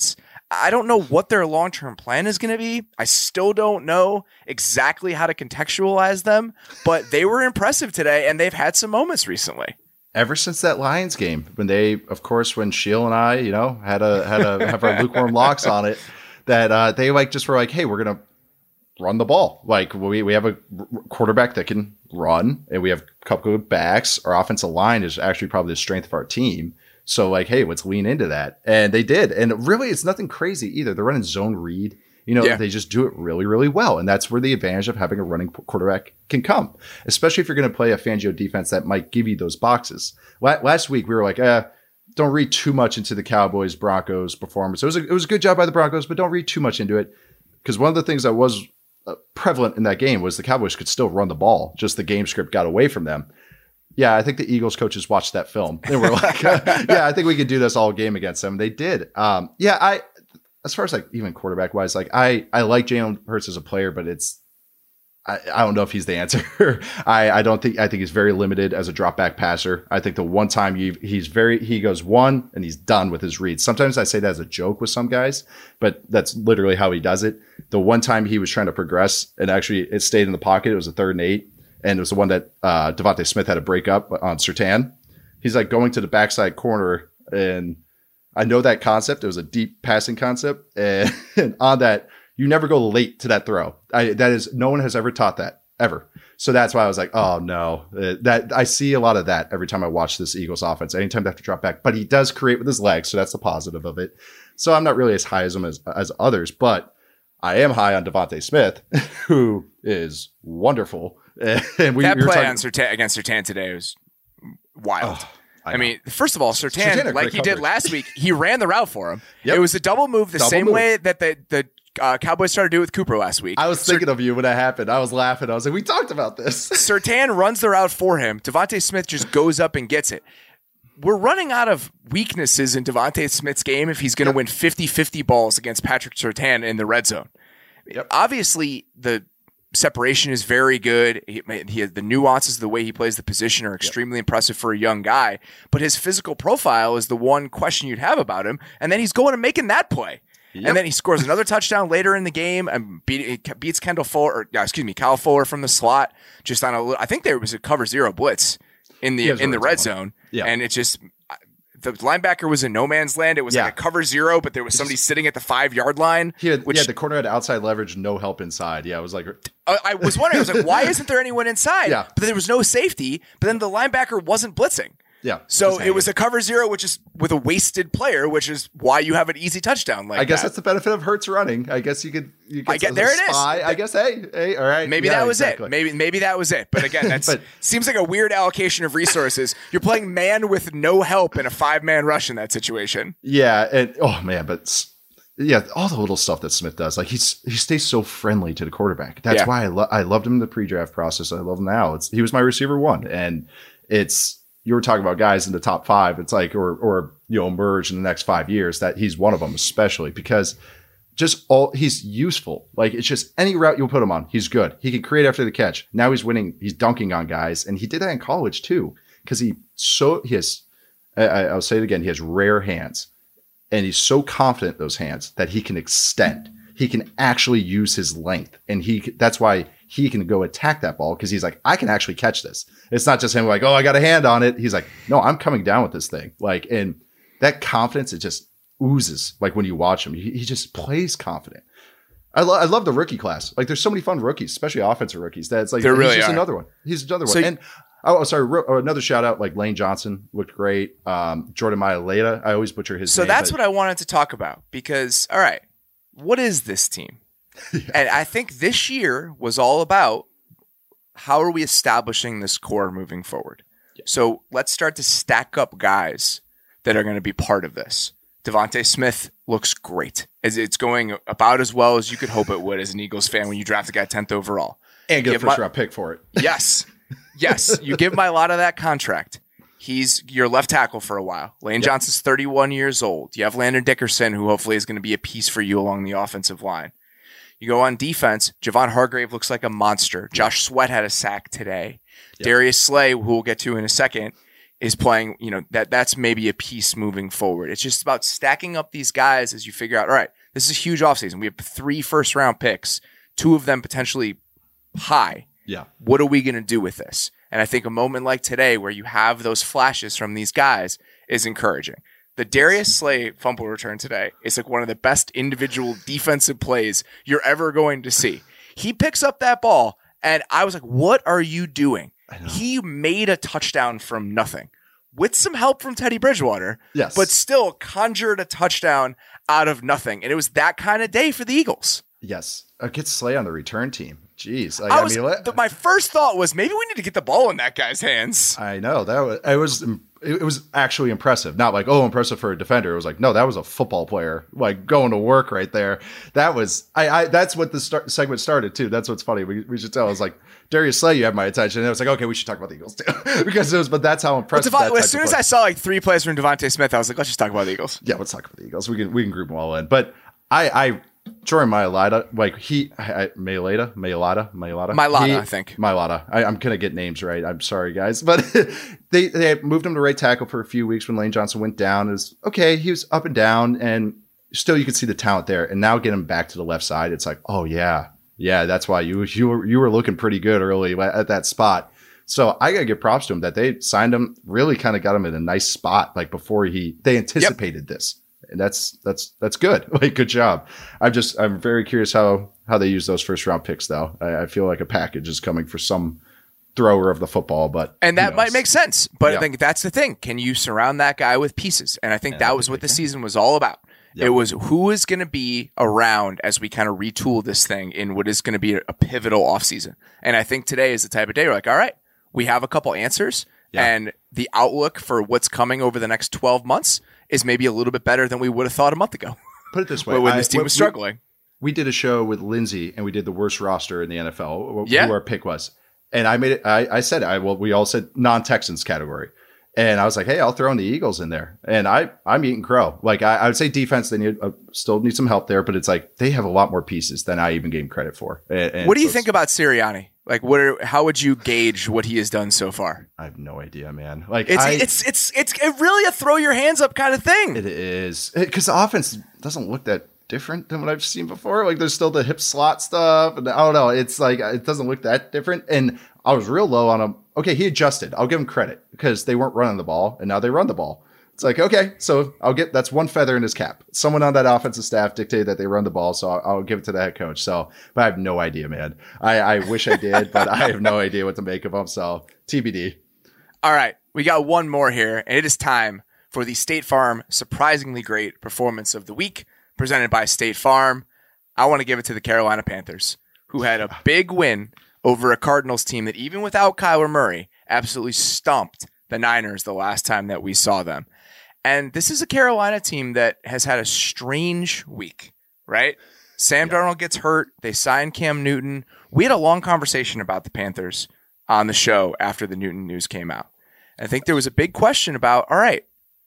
I don't know what their long-term plan is going to be. I still don't know exactly how to contextualize them, but they were impressive today, and they've had some moments recently. Ever since that Lions game, when Sheil and I, had have our lukewarm locks on it, that they just were like, hey, we're gonna run the ball. Like we have a quarterback that can run, and we have a couple of backs. Our offensive line is actually probably the strength of our team. So hey, let's lean into that. And they did. And really, it's nothing crazy either. They're running zone read. They just do it really, really well. And that's where the advantage of having a running quarterback can come, especially if you're going to play a Fangio defense that might give you those boxes. Last week, we were like, don't read too much into the Cowboys-Broncos performance. It was a good job by the Broncos, but don't read too much into it. Because one of the things that was prevalent in that game was the Cowboys could still run the ball. Just the game script got away from them. Yeah, I think the Eagles coaches watched that film. They were like, I think we could do this all game against them. They did. As far as even quarterback wise, I like Jalen Hurts as a player, but I don't know if he's the answer. I think he's very limited as a drop back passer. I think the one time he goes one and he's done with his reads. Sometimes I say that as a joke with some guys, but that's literally how he does it. The one time he was trying to progress and actually it stayed in the pocket, it was a 3rd and 8. And it was the one that Devontae Smith had a break up on Surtain. He's going to the backside corner, and I know that concept. It was a deep passing concept, and on that, you never go late to that throw. No one has ever taught that ever. So that's why I was like, oh no, that I see a lot of that every time I watch this Eagles offense. Anytime they have to drop back, but he does create with his legs, so that's the positive of it. So I'm not really as high as him as others, but I am high on Devontae Smith, who is wonderful. And that play against Surtain today was wild. Oh, I mean, first of all, Surtain, like he did last week, he ran the route for him. Yep. It was a double move, same way that the Cowboys started to do with Cooper last week. I was thinking of you when that happened. I was laughing. I was like, we talked about this. Surtain runs the route for him. Devontae Smith just goes up and gets it. We're running out of weaknesses in Devontae Smith's game if he's going to win 50-50 balls against Patrick Surtain in the red zone. Yep. Obviously, the separation is very good. He has the nuances of the way he plays the position are extremely impressive for a young guy, but his physical profile is the one question you'd have about him. And then he's going and making that play. Yep. And then he scores another touchdown later in the game and beats Kyle Fuller from the slot just on I think there was a cover 0 blitz in the red zone. Yeah. And it just, the linebacker was in no man's land. It was like a cover 0, but there was somebody sitting at the 5-yard line. The corner had outside leverage, no help inside. Yeah, it was like... I was wondering, I was like, why isn't there anyone inside? Yeah. But there was no safety, but then the linebacker wasn't blitzing. Yeah. So it was a cover 0, which is with a wasted player, which is why you have an easy touchdown. I guess that's the benefit of Hurts running. I guess you could there it is. I guess, hey, all right. Maybe that was it. Maybe that was it. But again, seems like a weird allocation of resources. You're playing man with no help in a 5-man rush in that situation. Yeah. And all the little stuff that Smith does, he stays so friendly to the quarterback. That's why I loved him in the pre-draft process. I love him now. He was my receiver 1, and you were talking about guys in the top 5. It's or emerge in the next 5 years, that he's one of them, especially because he's useful. It's just any route you'll put him on, he's good. He can create after the catch. Now he's winning. He's dunking on guys, and he did that in college too. Because I'll say it again. He has rare hands, and he's so confident in those hands that he can extend. He can actually use his length, and that's why he can go attack that ball, because he's like, I can actually catch this. It's not just him I got a hand on it. He's like, no, I'm coming down with this thing. And that confidence, it just oozes. When you watch him, he just plays confident. I love the rookie class. There's so many fun rookies, especially offensive rookies. That's there really he's just are. another one. He's another one. And another shout out, Lane Johnson looked great. Jordan Mailata, I always butcher his name. So that's what I wanted to talk about, because, all right, what is this team? And I think this year was all about how are we establishing this core moving forward. Yeah. So let's start to stack up guys that are going to be part of this. Devontae Smith looks great. It's going about as well as you could hope it would as an Eagles fan when you draft a guy 10th overall. And get a first-round pick for it. Yes. Yes. You give Mailata that contract. He's your left tackle for a while. Lane Johnson's 31 years old. You have Landon Dickerson, who hopefully is going to be a piece for you along the offensive line. You go on defense, Javon Hargrave looks like a monster. Josh Sweat had a sack today. Yep. Darius Slay, who we'll get to in a second, is playing, that's maybe a piece moving forward. It's just about stacking up these guys as you figure out, all right, This is a huge offseason. We have 3 first-round picks, 2 of them potentially high. Yeah. What are we going to do with this? And I think a moment like today where you have those flashes from these guys is encouraging. The Darius Slay fumble return today is like one of the best individual defensive plays you're ever going to see. He picks up that ball, and I was like, what are you doing? He made a touchdown from nothing with some help from Teddy Bridgewater, yes, but still conjured a touchdown out of nothing. And it was that kind of day for the Eagles. Yes. Get Slay on the return team. Jeez. My first thought was maybe we need to get the ball in that guy's hands. I know. It was actually impressive. Not like, oh, impressive for a defender. It was like, no, that was a football player, like going to work right there. That was, that's what the segment started too. That's what's funny. We should tell. I was like, Darius Slay, you have my attention. And I was like, okay, we should talk about the Eagles too. But that's how impressive as soon as I saw like 3 plays from Devontae Smith, I was like, let's just talk about the Eagles. Yeah, let's talk about the Eagles. We can group them all in. But Jordan Mailata, like Mailata, I think. Mailata. I'm going to get names right. I'm sorry, guys. But they moved him to right tackle for a few weeks when Lane Johnson went down. It was okay. He was up and down, and still you could see the talent there. And now get him back to the left side. It's like, oh, yeah, that's why you were looking pretty good early at that spot. So I got to give props to him that they signed him, really kind of got him in a nice spot, like before they anticipated this. And that's good. Like, good job. I'm very curious how they use those first round picks though. I feel like a package is coming for some thrower of the football, and that might make sense. But I think that's the thing. Can you surround that guy with pieces? And I think that was what the season was all about. Yep. It was who is going to be around as we kind of retool this thing in what is going to be a pivotal offseason. And I think today is the type of day where like, all right, we have a couple answers and the outlook for what's coming over the next 12 months is maybe a little bit better than we would have thought a month ago. Put it this way. when this team was struggling. We did a show with Lindsay and we did the worst roster in the NFL, who our pick was. And I made it. I said, we all said non-Texans category. And I was like, hey, I'll throw in the Eagles in there. And I'm eating crow. Like I would say defense, they still need some help there, but it's like they have a lot more pieces than I even gave him credit for. And what do you think about Sirianni? Like, how would you gauge what he has done so far? I have no idea, man. Like, it's really a throw your hands up kind of thing. It is, because the offense doesn't look that different than what I've seen before. Like, there's still the hip slot stuff, and I don't know. It's like it doesn't look that different. And I was real low on him. Okay, he adjusted. I'll give him credit because they weren't running the ball, and now they run the ball. It's like, okay, so that's one feather in his cap. Someone on that offensive staff dictated that they run the ball, so I'll give it to the head coach. So, but I have no idea, man. I wish I did, but I have no idea what to make of them. So, TBD. All right, we got one more here, and it is time for the State Farm surprisingly great performance of the week, presented by State Farm. I want to give it to the Carolina Panthers, who had a big win over a Cardinals team that even without Kyler Murray absolutely stomped the Niners the last time that we saw them. And this is a Carolina team that has had a strange week, right? Sam Darnold gets hurt. They signed Cam Newton. We had a long conversation about the Panthers on the show after the Newton news came out. And I think there was a big question about, all right,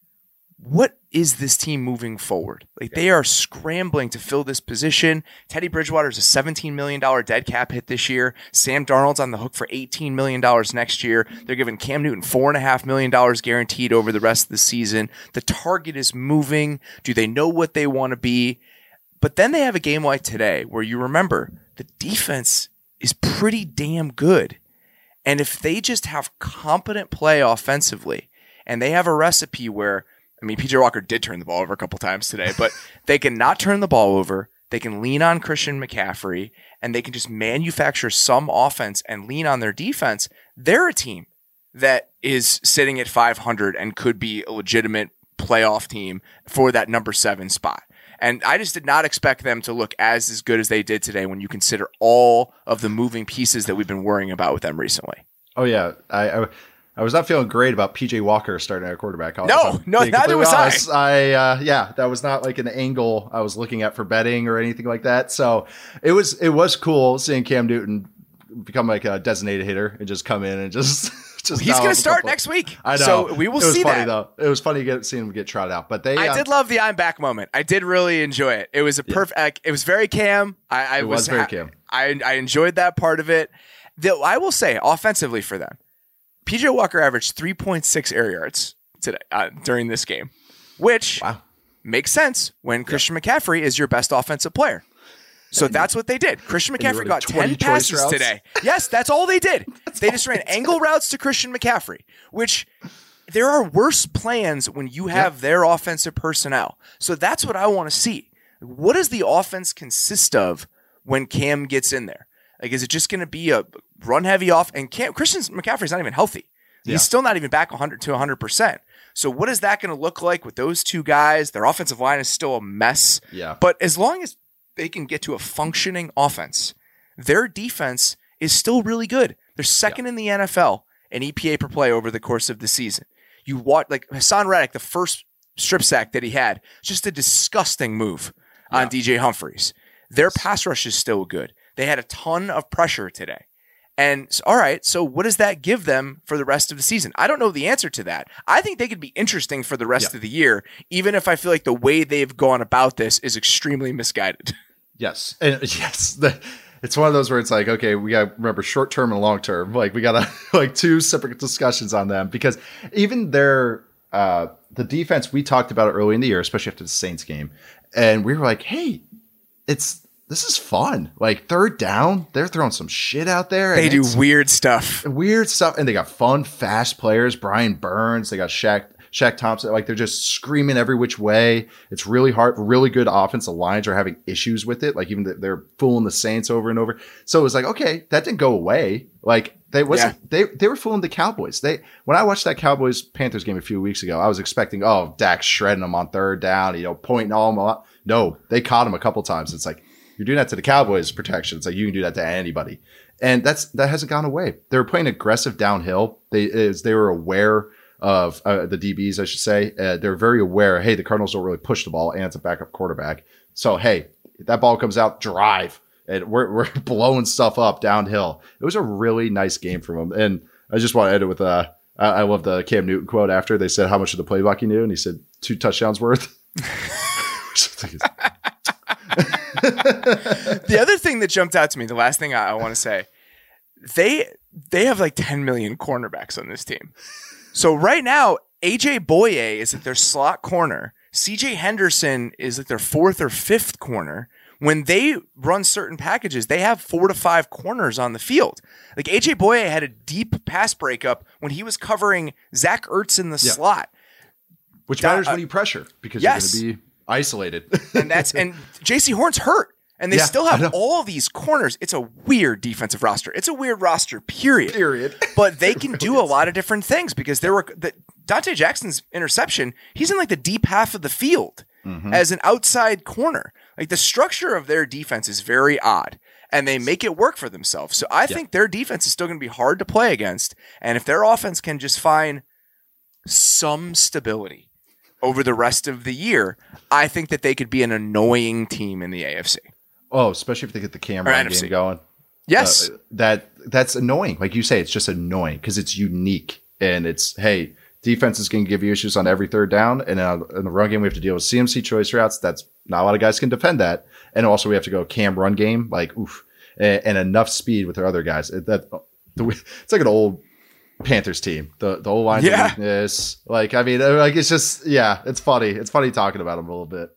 what is this team moving forward? Like, they are scrambling to fill this position. Teddy Bridgewater is a $17 million dead cap hit this year. Sam Darnold's on the hook for $18 million next year. They're giving Cam Newton $4.5 million guaranteed over the rest of the season. The target is moving. Do they know what they want to be? But then they have a game like today where you remember the defense is pretty damn good. And if they just have competent play offensively, and they have a recipe where, I mean, PJ Walker did turn the ball over a couple times today, but they can not turn the ball over. They can lean on Christian McCaffrey, and they can just manufacture some offense and lean on their defense. They're a team that is sitting at 500 and could be a legitimate playoff team for that number 7 spot. And I just did not expect them to look as good as they did today when you consider all of the moving pieces that we've been worrying about with them recently. Oh, yeah. I was not feeling great about PJ Walker starting at quarterback. No, neither was I. That was not like an angle I was looking at for betting or anything like that. So it was cool seeing Cam Newton become like a designated hitter and just come in and just he's going to start next week. I know. So we will see funny, that. Though. It was funny seeing him get trotted out. But I did love the I'm back moment. I did really enjoy it. It was a perfect. It was very Cam. It was very Cam. I enjoyed that part of it. I will say offensively for them, PJ Walker averaged 3.6 air yards today during this game, which makes sense when Christian McCaffrey is your best offensive player. So that's what they did. Christian McCaffrey got 10 passes today. Yes, that's all they did. They just ran angle routes to Christian McCaffrey, which there are worse plans when you have their offensive personnel. So that's what I want to see. What does the offense consist of when Cam gets in there? Like, is it just going to be a run heavy off? And Christian McCaffrey's not even healthy. He's still not even back 100%. So what is that going to look like with those two guys? Their offensive line is still a mess. Yeah. But as long as they can get to a functioning offense, their defense is still really good. They're second in the NFL in EPA per play over the course of the season. You watch, like Hassan Reddick, the first strip sack that he had, just a disgusting move on DJ Humphries. Their pass rush is still good. They had a ton of pressure today. And all right, so what does that give them for the rest of the season? I don't know the answer to that. I think they could be interesting for the rest of the year, even if I feel like the way they've gone about this is extremely misguided. Yes. And yes, it's one of those where it's like, okay, we got to remember short term and long term. Like, we got to like two separate discussions on them, because even their the defense, we talked about it early in the year, especially after the Saints game, and we were like, hey, this is fun. Like, third down, they're throwing some shit out there. They do weird stuff. And they got fun, fast players. Brian Burns. They got Shaq Thompson. Like, they're just screaming every which way. It's really hard. Really good offense. The Lions are having issues with it. Like, even they're fooling the Saints over and over. So it was like, okay, that didn't go away. Like, they were fooling the Cowboys. When I watched that Cowboys-Panthers game a few weeks ago, I was expecting, Dak's shredding them on third down, pointing all them out. No, they caught him a couple times. It's like, you're doing that to the Cowboys' protection. It's like you can do that to anybody. And that hasn't gone away. They were playing aggressive downhill. They were aware of the DBs, I should say. They're very aware, hey, the Cardinals don't really push the ball, and it's a backup quarterback. So, hey, that ball comes out, drive. And we're blowing stuff up downhill. It was a really nice game from them. And I just want to end it with I love the Cam Newton quote after. They said how much of the playbook he knew, and he said 2 touchdowns worth. The other thing that jumped out to me, the last thing I want to say, they have like 10 million cornerbacks on this team. So right now, AJ Boye is at their slot corner. CJ Henderson is at their 4th or 5th corner. When they run certain packages, they have 4 to 5 corners on the field. Like, AJ Boye had a deep pass breakup when he was covering Zach Ertz in the slot. Which matters when you pressure, because you're going to be isolated. and JC Horn's hurt. And they still have all these corners. It's a weird defensive roster. It's a weird roster, period. But they can do a lot of different things, because Dante Jackson's interception, he's in like the deep half of the field as an outside corner. Like, the structure of their defense is very odd, and they make it work for themselves. So I think their defense is still going to be hard to play against. And if their offense can just find some stability over the rest of the year, I think that they could be an annoying team in the AFC. Oh, especially if they get the Cameron game going. Yes. That's annoying. Like you say, it's just annoying because it's unique. And it's, hey, defense is going to give you issues on every third down. And in the run game, we have to deal with CMC choice routes. That's not a lot of guys can defend that. And also we have to go Cam run game, like, oof, and enough speed with their other guys. It's like an old Panthers team. The old line of weakness. Like, I mean, like, it's just, it's funny. It's funny talking about them a little bit.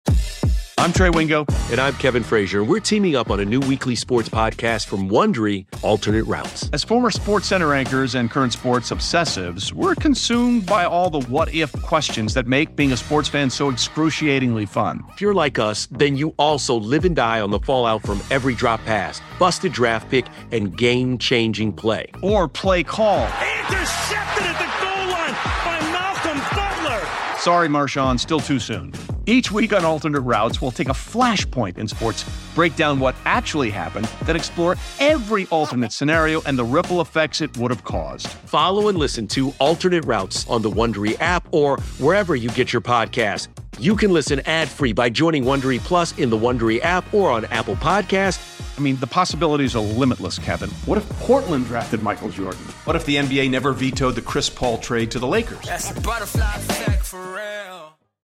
I'm Trey Wingo. And I'm Kevin Frazier. We're teaming up on a new weekly sports podcast from Wondery, Alternate Routes. As former SportsCenter anchors and current sports obsessives, we're consumed by all the what-if questions that make being a sports fan so excruciatingly fun. If you're like us, then you also live and die on the fallout from every drop pass, busted draft pick, and game-changing play. Or play call. Intercepted at the goal line by Malcolm Butler. Sorry, Marshawn, still too soon. Each week on Alternate Routes, we'll take a flashpoint in sports, break down what actually happened, then explore every alternate scenario and the ripple effects it would have caused. Follow and listen to Alternate Routes on the Wondery app or wherever you get your podcasts. You can listen ad-free by joining Wondery Plus in the Wondery app or on Apple Podcasts. I mean, the possibilities are limitless, Kevin. What if Portland drafted Michael Jordan? What if the NBA never vetoed the Chris Paul trade to the Lakers? That's a butterfly effect for real.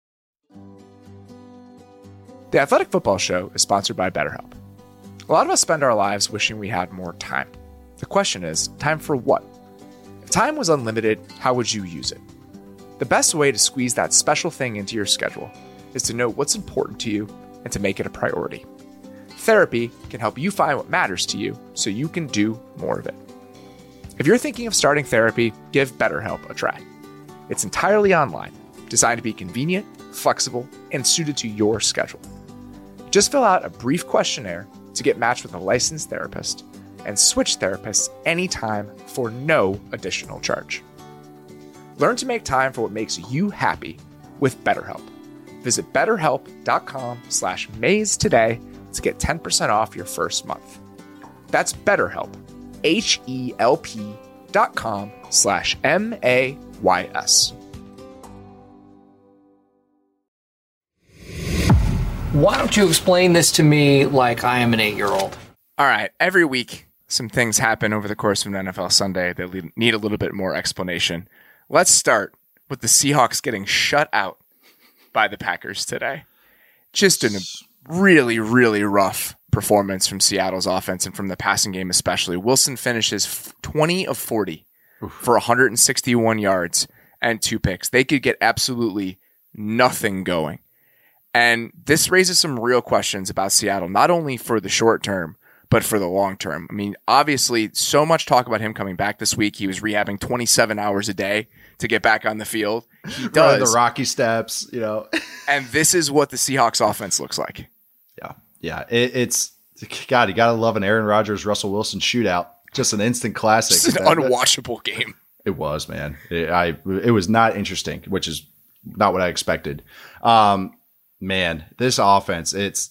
The Athletic Football Show is sponsored by BetterHelp. A lot of us spend our lives wishing we had more time. The question is, time for what? If time was unlimited, how would you use it? The best way to squeeze that special thing into your schedule is to know what's important to you and to make it a priority. Therapy can help you find what matters to you so you can do more of it. If you're thinking of starting therapy, give BetterHelp a try. It's entirely online, designed to be convenient, flexible, and suited to your schedule. Just fill out a brief questionnaire to get matched with a licensed therapist and switch therapists anytime for no additional charge. Learn to make time for what makes you happy with BetterHelp. Visit betterhelp.com/maze today to get 10% off your first month. That's BetterHelp, HELP.com/MAYS. Why don't you explain this to me like I am an 8-year-old? All right. Every week, some things happen over the course of an NFL Sunday that need a little bit more explanation. Let's start with the Seahawks getting shut out by the Packers today. Just a really, really rough performance from Seattle's offense and from the passing game especially. Wilson finishes 20 of 40 for 161 yards and 2 picks. They could get absolutely nothing going. And this raises some real questions about Seattle, not only for the short term, but for the long term. I mean, obviously, so much talk about him coming back this week. He was rehabbing 27 hours a day to get back on the field. He does. The Rocky steps, And this is what the Seahawks offense looks like. Yeah. It's God, you got to love an Aaron Rodgers, Russell Wilson shootout. Just an instant classic. It's an unwatchable game. It was, man. It was not interesting, which is not what I expected. Man, this offense,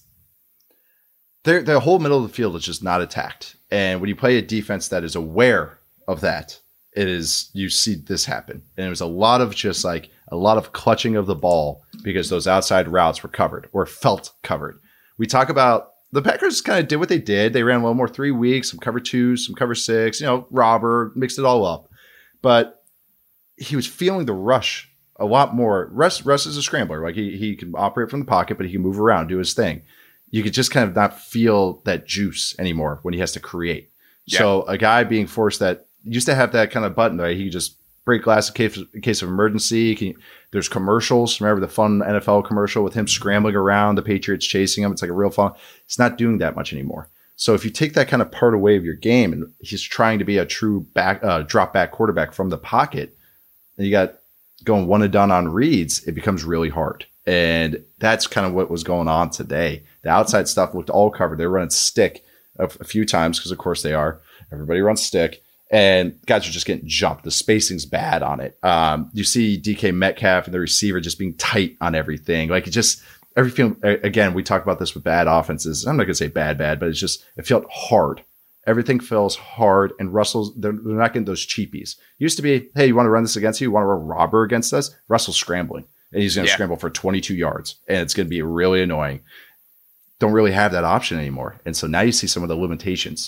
the whole middle of the field is just not attacked. And when you play a defense that is aware of that, you see this happen. And it was a lot of clutching of the ball because those outside routes were covered or felt covered. We talk about the Packers kind of did what they did. They ran a little more 3 weeks, some cover 2, some cover 6, robber, mixed it all up. But he was feeling the rush a lot more. Russ is a scrambler. Like he can operate from the pocket, but he can move around, do his thing. You could just kind of not feel that juice anymore when he has to create. Yeah. So a guy being forced that used to have that kind of button, right? He could just break glass in case of emergency. There's commercials. Remember the fun NFL commercial with him scrambling around, the Patriots chasing him? It's like a real fun. He's not doing that much anymore. So if you take that kind of part away of your game and he's trying to be a true drop back quarterback from the pocket, and you got going one and done on reads, it becomes really hard. And that's kind of what was going on today. The outside stuff looked all covered. They were running stick a few times because, of course, they are. Everybody runs stick. And guys are just getting jumped. The spacing's bad on it. You see DK Metcalf and the receiver just being tight on everything. Like, it just – everything. Again, we talk about this with bad offenses. I'm not going to say bad, but it's just – it felt hard. Everything feels hard, and Russell's – they're not getting those cheapies. Used to be, hey, you want to run this against you? You want to run robber against us? Russell's scrambling. And he's going to scramble for 22 yards, and it's going to be really annoying. Don't really have that option anymore. And so now you see some of the limitations.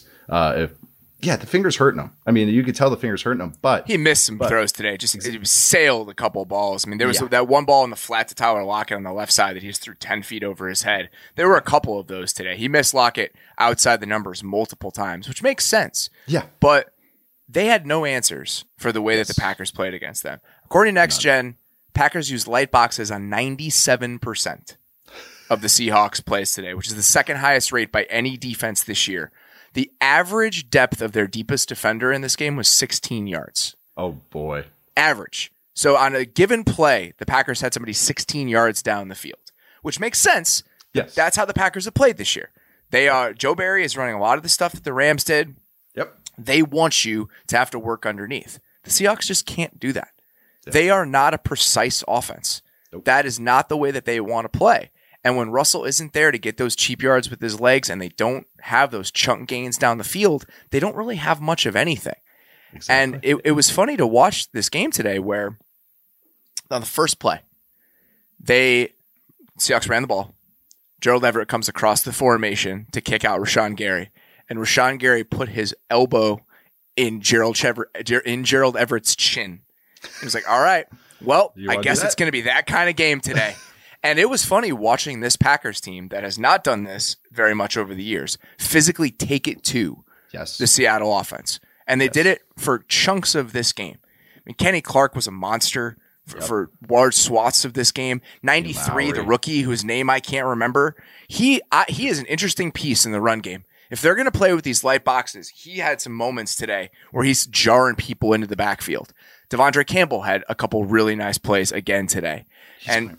The finger's hurting him. I mean, you could tell the finger's hurting him, but he missed some throws today. He sailed a couple of balls. I mean, there was that one ball in the flat to Tyler Lockett on the left side that he just threw 10 feet over his head. There were a couple of those today. He missed Lockett outside the numbers multiple times, which makes sense. Yeah. But they had no answers for the way that the Packers played against them. According to Next Gen, Packers used light boxes on 97% of the Seahawks plays today, which is the second highest rate by any defense this year. The average depth of their deepest defender in this game was 16 yards. Oh, boy. Average. So on a given play, the Packers had somebody 16 yards down the field, which makes sense. Yes. That's how the Packers have played this year. Joe Barry is running a lot of the stuff that the Rams did. Yep. They want you to have to work underneath. The Seahawks just can't do that. Yep. They are not a precise offense. Nope. That is not the way that they want to play. And when Russell isn't there to get those cheap yards with his legs and they don't have those chunk gains down the field, they don't really have much of anything. Exactly. And it was funny to watch this game today where on the first play, Seahawks ran the ball. Gerald Everett comes across the formation to kick out Rashawn Gary. And Rashawn Gary put his elbow in Gerald Everett's chin. He was like, all right, well, I guess it's going to be that kind of game today. And it was funny watching this Packers team that has not done this very much over the years physically take it to the Seattle offense. And they did it for chunks of this game. I mean, Kenny Clark was a monster for large swaths of this game. 93, the rookie whose name I can't remember. He is an interesting piece in the run game. If they're going to play with these light boxes, he had some moments today where he's jarring people into the backfield. Devondre Campbell had a couple really nice plays again today. And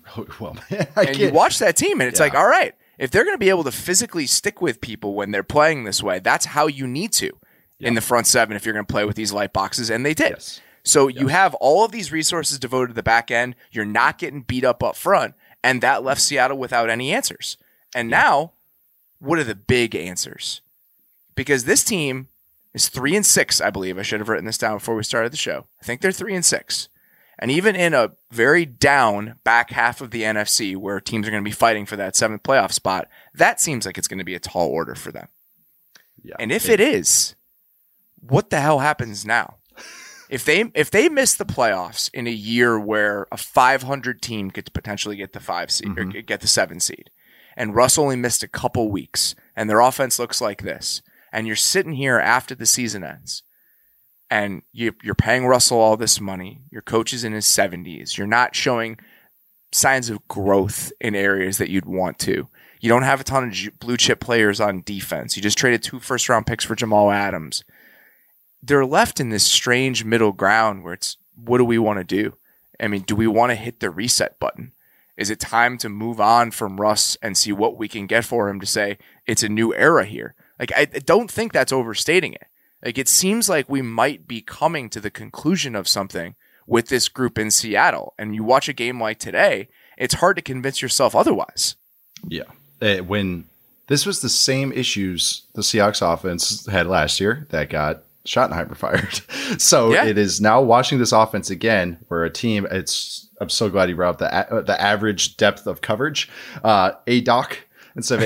you watch that team and it's like, all right, if they're going to be able to physically stick with people when they're playing this way, that's how you need to in the front seven if you're going to play with these light boxes. And they did. Yes. So you have all of these resources devoted to the back end. You're not getting beat up front. And that left Seattle without any answers. And now, what are the big answers? Because this team is 3-6, I believe. I should have written this down before we started the show. I think they're 3-6. And even in a very down back half of the NFC where teams are going to be fighting for that 7th playoff spot, that seems like it's going to be a tall order for them. Yeah, and if it is, what the hell happens now? If they miss the playoffs in a year where a 500 team could potentially get the 5 seed or get the 7 seed, and Russ only missed a couple weeks, and their offense looks like this, and you're sitting here after the season ends, and you're paying Russell all this money, your coach is in his 70s, you're not showing signs of growth in areas that you'd want to. You don't have a ton of blue chip players on defense. You just traded 2 first-round picks for Jamal Adams. They're left in this strange middle ground where it's, what do we want to do? I mean, do we want to hit the reset button? Is it time to move on from Russ and see what we can get for him to say it's a new era here? Like, I don't think that's overstating it. Like, it seems like we might be coming to the conclusion of something with this group in Seattle. And you watch a game like today, it's hard to convince yourself otherwise. Yeah. When this was the same issues the Seahawks offense had last year that got Schottenheimer fired. So it is now watching this offense again, where a team, I'm so glad you brought up the average depth of coverage, A-Doc instead of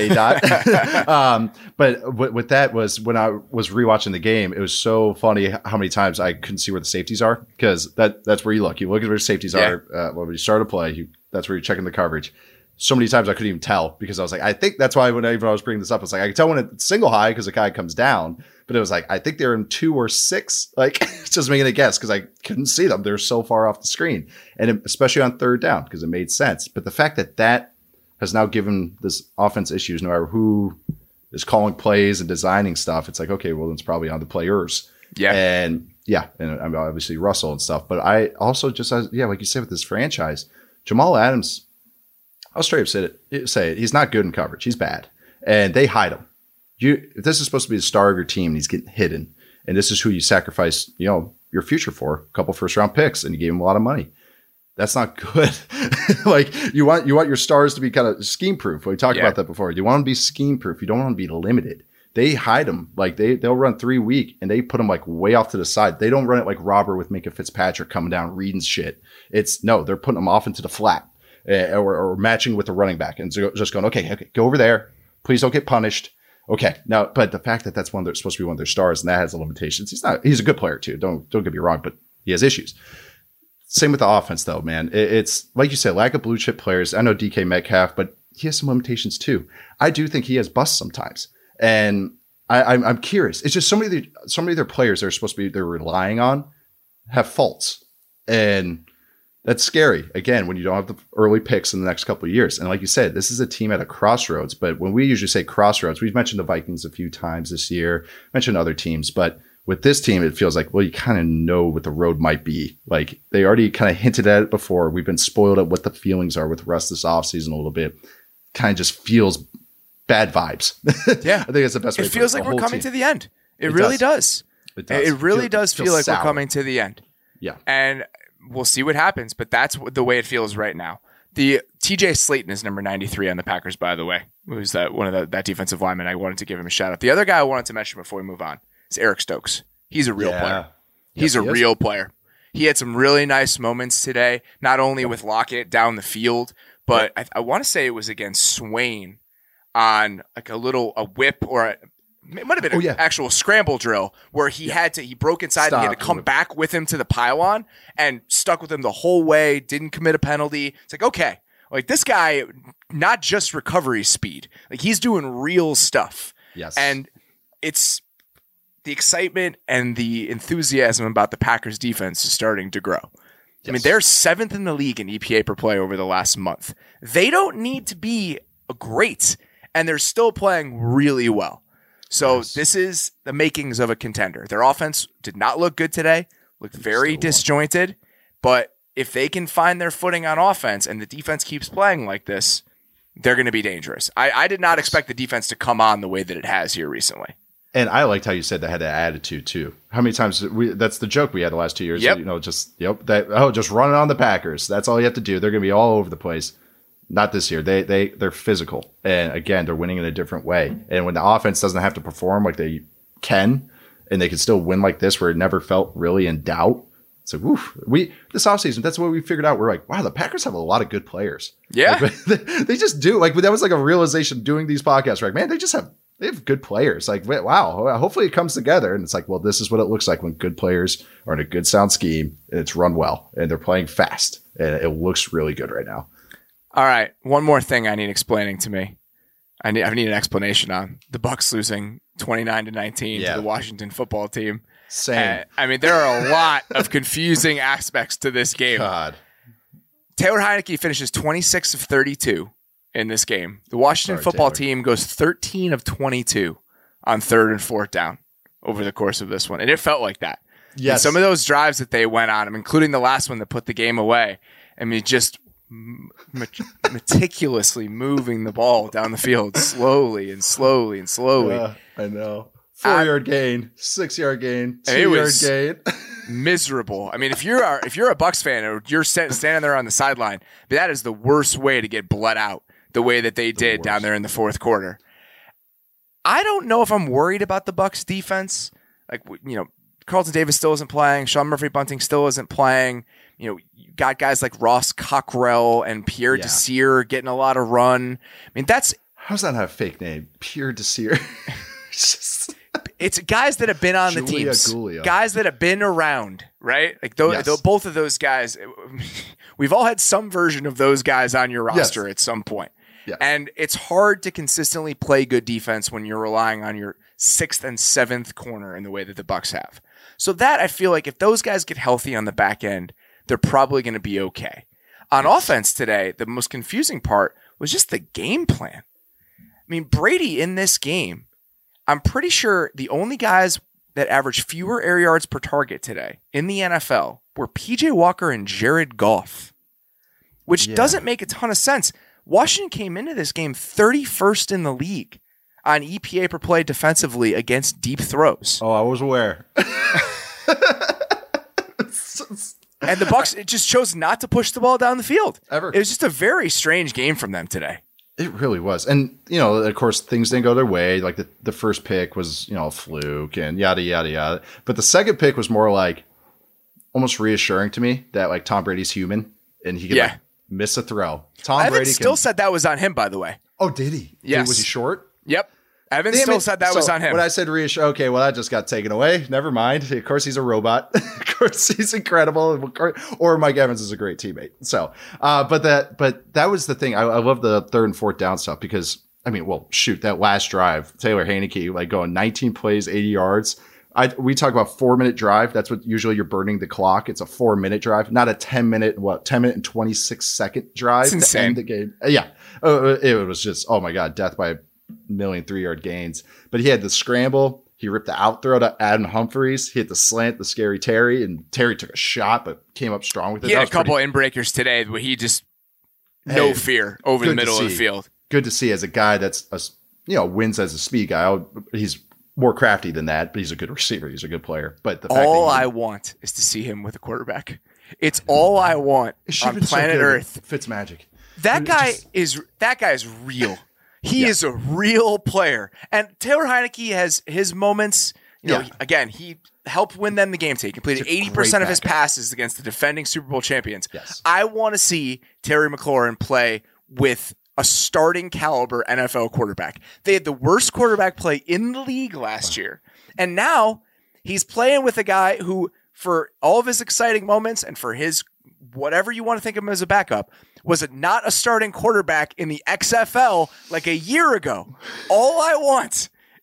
A-Dot. But with that was when I was rewatching the game, it was so funny how many times I couldn't see where the safeties are, because that's where you look. You look at where the safeties are when you start a play. That's where you're checking the coverage. So many times I couldn't even tell, because I was like, I think that's why when I was bringing this up, it's like I can tell when it's single high because the guy comes down, but it was like I think they're in 2 or 6, like just making a guess because I couldn't see them. They're so far off the screen, and especially on 3rd down because it made sense. But the fact that has now given this offense issues, no matter who is calling plays and designing stuff, it's like, okay, well, it's probably on the players. And I'm obviously Russell and stuff. But I also just like you said with this franchise, Jamal Adams. I'll straight up say it. He's not good in coverage. He's bad. And they hide him. If this is supposed to be the star of your team and he's getting hidden, and this is who you sacrifice, your future for, a couple first-round picks, and you gave him a lot of money. That's not good. Like, you want your stars to be kind of scheme-proof. We talked about that before. You want them to be scheme-proof. You don't want them to be limited. They hide them. Like, they'll run 3 week, and they put them, like, way off to the side. They don't run it like Robert with Minka Fitzpatrick coming down reading shit. They're putting them off into the flat. Or matching with the running back and just going, okay, go over there. Please don't get punished. Okay. Now, but the fact that that's supposed to be one of their stars, and that has the limitations. He's a good player too. Don't get me wrong, but he has issues. Same with the offense though, man. It's like you said, lack of blue chip players. I know DK Metcalf, but he has some limitations too. I do think he has busts sometimes. And I'm curious. It's just so many of their players they're relying on have faults. And that's scary, again, when you don't have the early picks in the next couple of years. And like you said, this is a team at a crossroads. But when we usually say crossroads, we've mentioned the Vikings a few times this year, mentioned other teams. But with this team, it feels like, well, you kind of know what the road might be. Like, they already kind of hinted at it before. We've been spoiled at what the feelings are with Russ this offseason a little bit. Kind of just feels bad vibes. Yeah. I think that's the best way to put it. It feels like we're coming to the end. It really does. It really does feel like we're coming to the end. Yeah. And we'll see what happens, but that's the way it feels right now. The TJ Slayton is number 93 on the Packers, by the way. Who's that defensive lineman? I wanted to give him a shout out. The other guy I wanted to mention before we move on is Eric Stokes. He's a real player. He's a real player. He had some really nice moments today, not only with Lockett down the field, but I want to say it was against Swain on like a whip or it might have been an actual scramble drill where he broke inside and he had to come back with him to the pylon and stuck with him the whole way, didn't commit a penalty. It's like, okay, like this guy, not just recovery speed, like he's doing real stuff. Yes. And it's the excitement and the enthusiasm about the Packers defense is starting to grow. I mean, they're 7th in the league in EPA per play over the last month. They don't need to be great, and they're still playing really well. So this is the makings of a contender. Their offense did not look good today, looked very disjointed, but if they can find their footing on offense and the defense keeps playing like this, they're going to be dangerous. I did not expect the defense to come on the way that it has here recently. And I liked how you said they had that attitude too. How many times that's the joke we had the last 2 years. Yep. Just run it on the Packers. That's all you have to do. They're going to be all over the place. Not this year. They're physical. And again, they're winning in a different way. And when the offense doesn't have to perform like they can, and they can still win like this where it never felt really in doubt. It's like, woof. This offseason, that's what we figured out. We're like, wow, the Packers have a lot of good players. Yeah. Like, they just do. Like, that was like a realization doing these podcasts. We're like, man, they have good players. Like, wow, hopefully it comes together. And it's like, well, this is what it looks like when good players are in a good sound scheme and it's run well and they're playing fast. And it looks really good right now. All right. One more thing I need explaining to me. I need an explanation on the Bucs losing 29-19 to the Washington football team. Same. I mean, there are a lot of confusing aspects to this game. God. Taylor Heineke finishes 26 of 32 in this game. The Washington football team goes 13 of 22 on 3rd and 4th down over the course of this one. And it felt like that. Yes. And some of those drives that they went on, including the last one that put the game away, I mean, just meticulously moving the ball down the field slowly and slowly and slowly. I know. 4-yard gain, 6-yard gain, 2-yard gain. Miserable. I mean, if you're a Bucs fan or you're standing there on the sideline, that is the worst way to get bled out the way that they did down there in the 4th quarter. I don't know if I'm worried about the Bucs defense. Like, Carlton Davis still isn't playing. Sean Murphy-Bunting still isn't playing. You got guys like Ross Cockrell and Pierre Desir getting a lot of run. I mean, how's that not a fake name? Pierre Desir. It's guys that have been on the teams, guys that have been around, right? Like both of those guys. We've all had some version of those guys on your roster at some point. Yeah. And it's hard to consistently play good defense when you're relying on your 6th and 7th corner in the way that the Bucs have. So that I feel like if those guys get healthy on the back end, they're probably going to be okay. On offense today, the most confusing part was just the game plan. I mean, Brady in this game, I'm pretty sure the only guys that averaged fewer air yards per target today in the NFL were PJ Walker and Jared Goff, which doesn't make a ton of sense. Washington came into this game 31st in the league on EPA per play defensively against deep throws. Oh, I was aware. And the Bucs just chose not to push the ball down the field. Ever. It was just a very strange game from them today. It really was. And, of course, things didn't go their way. Like the first pick was, a fluke and yada, yada, yada. But the second pick was more like almost reassuring to me that like Tom Brady's human and he could miss a throw. Evans still said that was on him, by the way. Oh, did he? Yes. Was he short? Yep. Evans still said that was on him. When I said reassure, okay, well, that just got taken away. Never mind. Of course, he's a robot. Of course, he's incredible. Or Mike Evans is a great teammate. So, but that was the thing. I love the 3rd and 4th down stuff because, that last drive, Taylor Heineke, like going 19 plays, 80 yards. We talk about 4-minute drive. That's what usually you're burning the clock. It's a 4-minute drive, not a 10 minute and 26 second drive. It's insane. To end the game. Yeah. It was just, oh my God, death by a million 3-yard gains. But he had the scramble. He ripped the out throw to Adam Humphries. He hit the slant, the scary Terry, and Terry took a shot, but came up strong with it. He had a couple in-breakers today where he just no fear over the middle of the field. Good to see as a guy that's wins as a speed guy. He's more crafty than that, but he's a good receiver. He's a good player. But I want is to see him with a quarterback. It's all I want on planet Earth. Fitzmagic. That guy is real. He is a real player. And Taylor Heineke has his moments. Again, he helped win them the game today. He completed 80% of his passes against the defending Super Bowl champions. Yes. I want to see Terry McLaurin play with a starting caliber NFL quarterback. They had the worst quarterback play in the league last year. And now he's playing with a guy who, for all of his exciting moments and for his whatever you want to think of him as a backup, was not a starting quarterback in the XFL like a year ago. All I want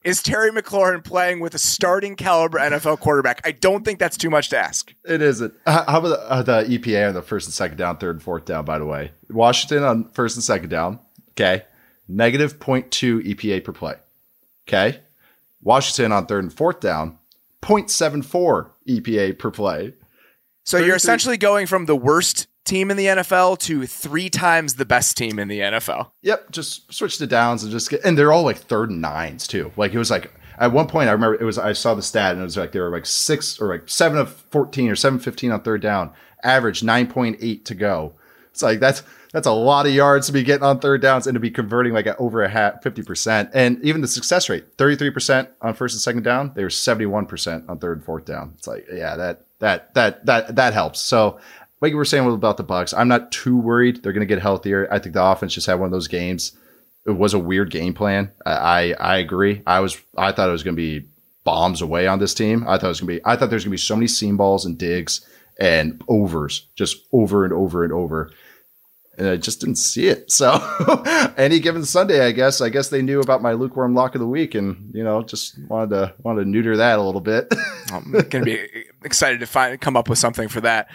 is Terry McLaurin playing with a starting caliber NFL quarterback. I don't think that's too much to ask. It isn't. How about the EPA on the first and second down, third and fourth down, by the way? Washington on first and second down, okay, negative 0.2 EPA per play. Okay. Washington on third and fourth down, 0.74 EPA per play. So you're essentially going from the worst team in the NFL to 3 times the best team in the NFL. Yep. Just switch to downs and they're all like third and nines too. Like it was like at one point I remember I saw the stat and it was like they were like 6 or like 7 of 14 or 7-15 on third down, average 9.8 to go. It's like that's a lot of yards to be getting on third downs and to be converting like at over 50%. And even the success rate, 33% on first and second down, they were 71% on third and fourth down. It's like, yeah, that helps. So like you were saying about the Bucs, I'm not too worried. They're going to get healthier. I think the offense just had one of those games. It was a weird game plan. I agree. I thought it was going to be bombs away on this team. I thought there's going to be so many seam balls and digs and overs just over and over and over. And I just didn't see it. So any given Sunday, I guess they knew about my lukewarm lock of the week and, just wanted to neuter that a little bit. I'm going to be excited to come up with something for that.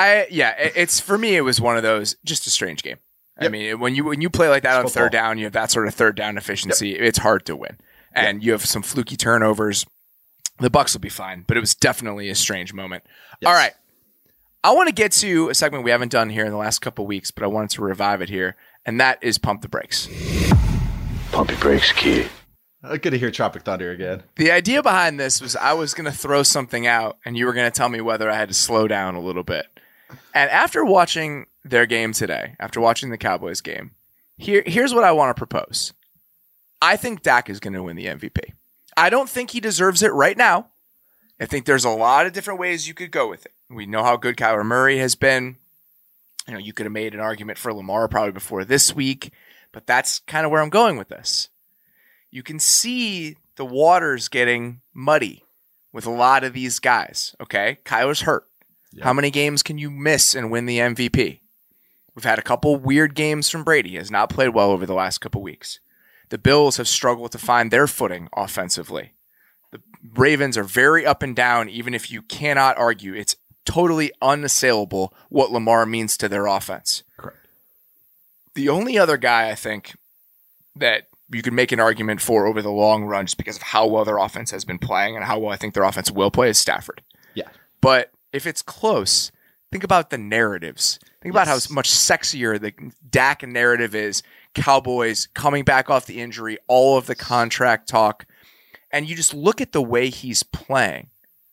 It's for me, it was one of those, just a strange game. Yep. I mean, when you play like that on third down, you have that sort of third down efficiency. Yep. It's hard to win. And you have some fluky turnovers. The Bucs will be fine, but it was definitely a strange moment. Yes. All right. I want to get to a segment we haven't done here in the last couple of weeks, but I wanted to revive it here, and that is Pump the Brakes. Pump the brakes, kid. Good to hear Tropic Thunder again. The idea behind this was I was going to throw something out, and you were going to tell me whether I had to slow down a little bit. And after watching their game today, after watching the Cowboys game, here's what I want to propose. I think Dak is going to win the MVP. I don't think he deserves it right now. I think there's a lot of different ways you could go with it. We know how good Kyler Murray has been. You could have made an argument for Lamar probably before this week, but that's kind of where I'm going with this. You can see the waters getting muddy with a lot of these guys, okay? Kyler's hurt. Yep. How many games can you miss and win the MVP? We've had a couple weird games from Brady. He has not played well over the last couple weeks. The Bills have struggled to find their footing offensively. The Ravens are very up and down, even if you cannot argue. It's totally unassailable what Lamar means to their offense. Correct. The only other guy I think that you could make an argument for over the long run just because of how well their offense has been playing and how well I think their offense will play is Stafford. Yeah. But if it's close, think about the narratives. Think about how much sexier the Dak narrative is. Cowboys coming back off the injury, all of the contract talk. And you just look at the way he's playing.